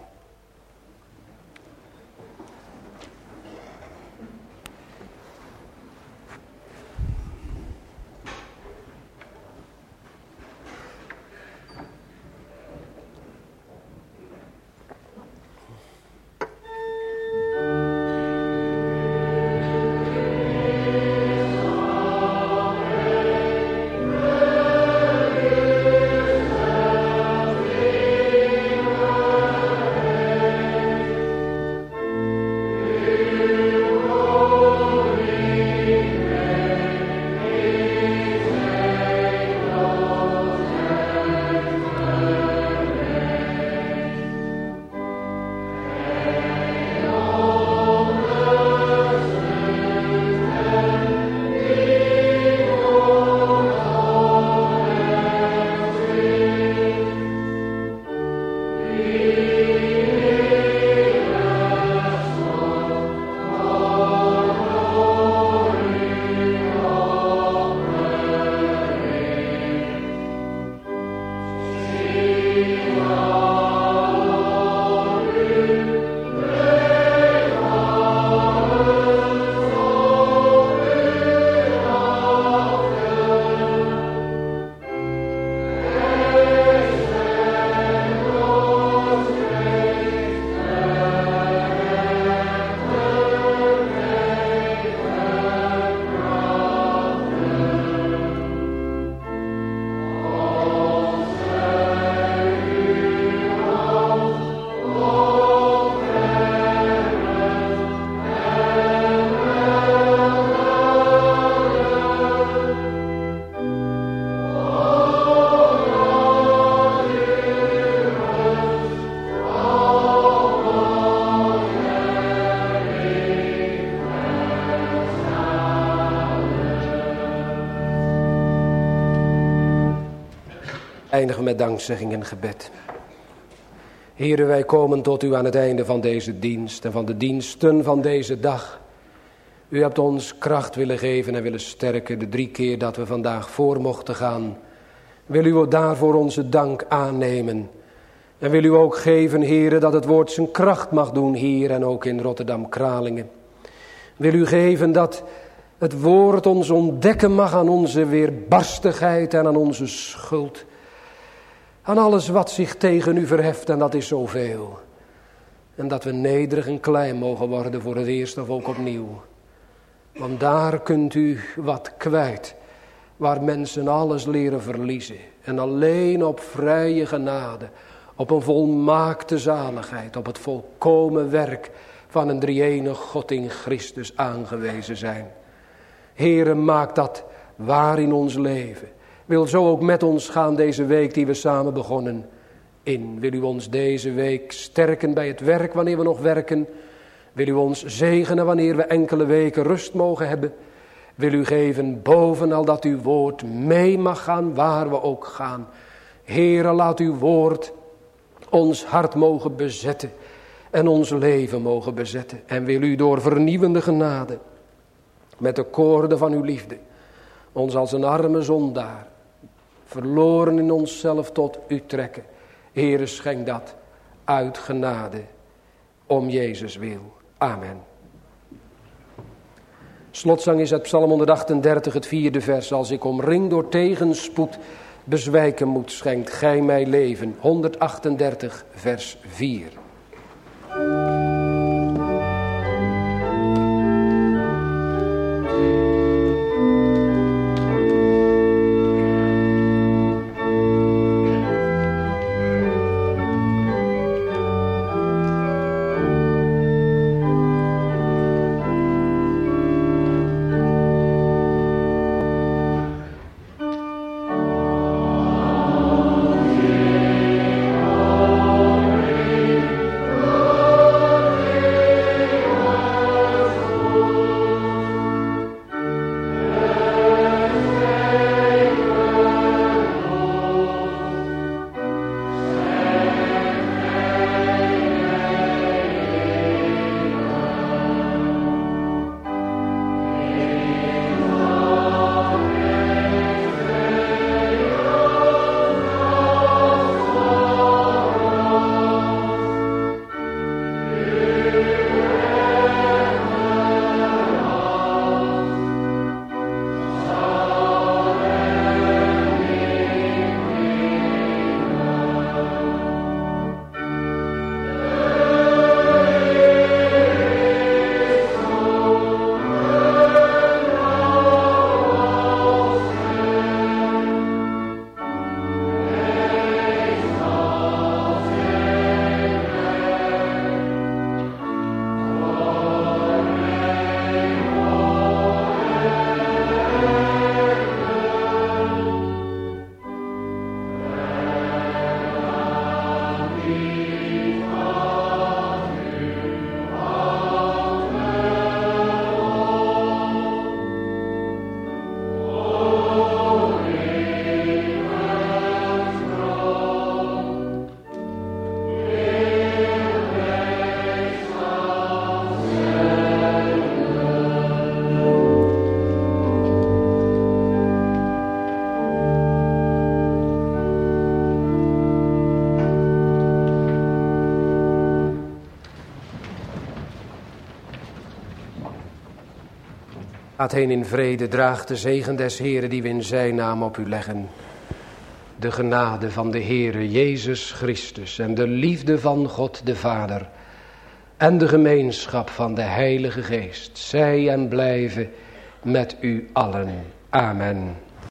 Eindigen met dankzegging en gebed. Here, wij komen tot u aan het einde van deze dienst en van de diensten van deze dag. U hebt ons kracht willen geven en willen sterken de 3 keer dat we vandaag voor mochten gaan. Wil u ook daarvoor onze dank aannemen. En wil u ook geven, Heere, dat het woord zijn kracht mag doen hier en ook in Rotterdam-Kralingen. Wil u geven dat het woord ons ontdekken mag aan onze weerbarstigheid en aan onze schuld. Aan alles wat zich tegen u verheft, en dat is zoveel. En dat we nederig en klein mogen worden voor het eerst of ook opnieuw. Want daar kunt u wat kwijt, waar mensen alles leren verliezen. En alleen op vrije genade, op een volmaakte zaligheid, op het volkomen werk van een drie-enige God in Christus aangewezen zijn. Heere, maak dat waar in ons leven. Wil zo ook met ons gaan deze week die we samen begonnen in. Wil u ons deze week sterken bij het werk wanneer we nog werken. Wil u ons zegenen wanneer we enkele weken rust mogen hebben. Wil u geven bovenal dat uw woord mee mag gaan waar we ook gaan. Heere, laat uw woord ons hart mogen bezetten en ons leven mogen bezetten. En wil u door vernieuwende genade met de koorden van uw liefde ons als een arme zondaar, verloren in onszelf, tot u trekken. Heere, schenk dat uit genade om Jezus wil. Amen. Slotzang is uit Psalm 138, het 4e vers. Als ik omringd door tegenspoed bezwijken moet, schenkt gij mij leven. 138, vers 4. Gaat heen in vrede, draag de zegen des Heeren die we in zijn naam op u leggen. De genade van de Heere Jezus Christus en de liefde van God de Vader en de gemeenschap van de Heilige Geest, zij en blijven met u allen. Amen.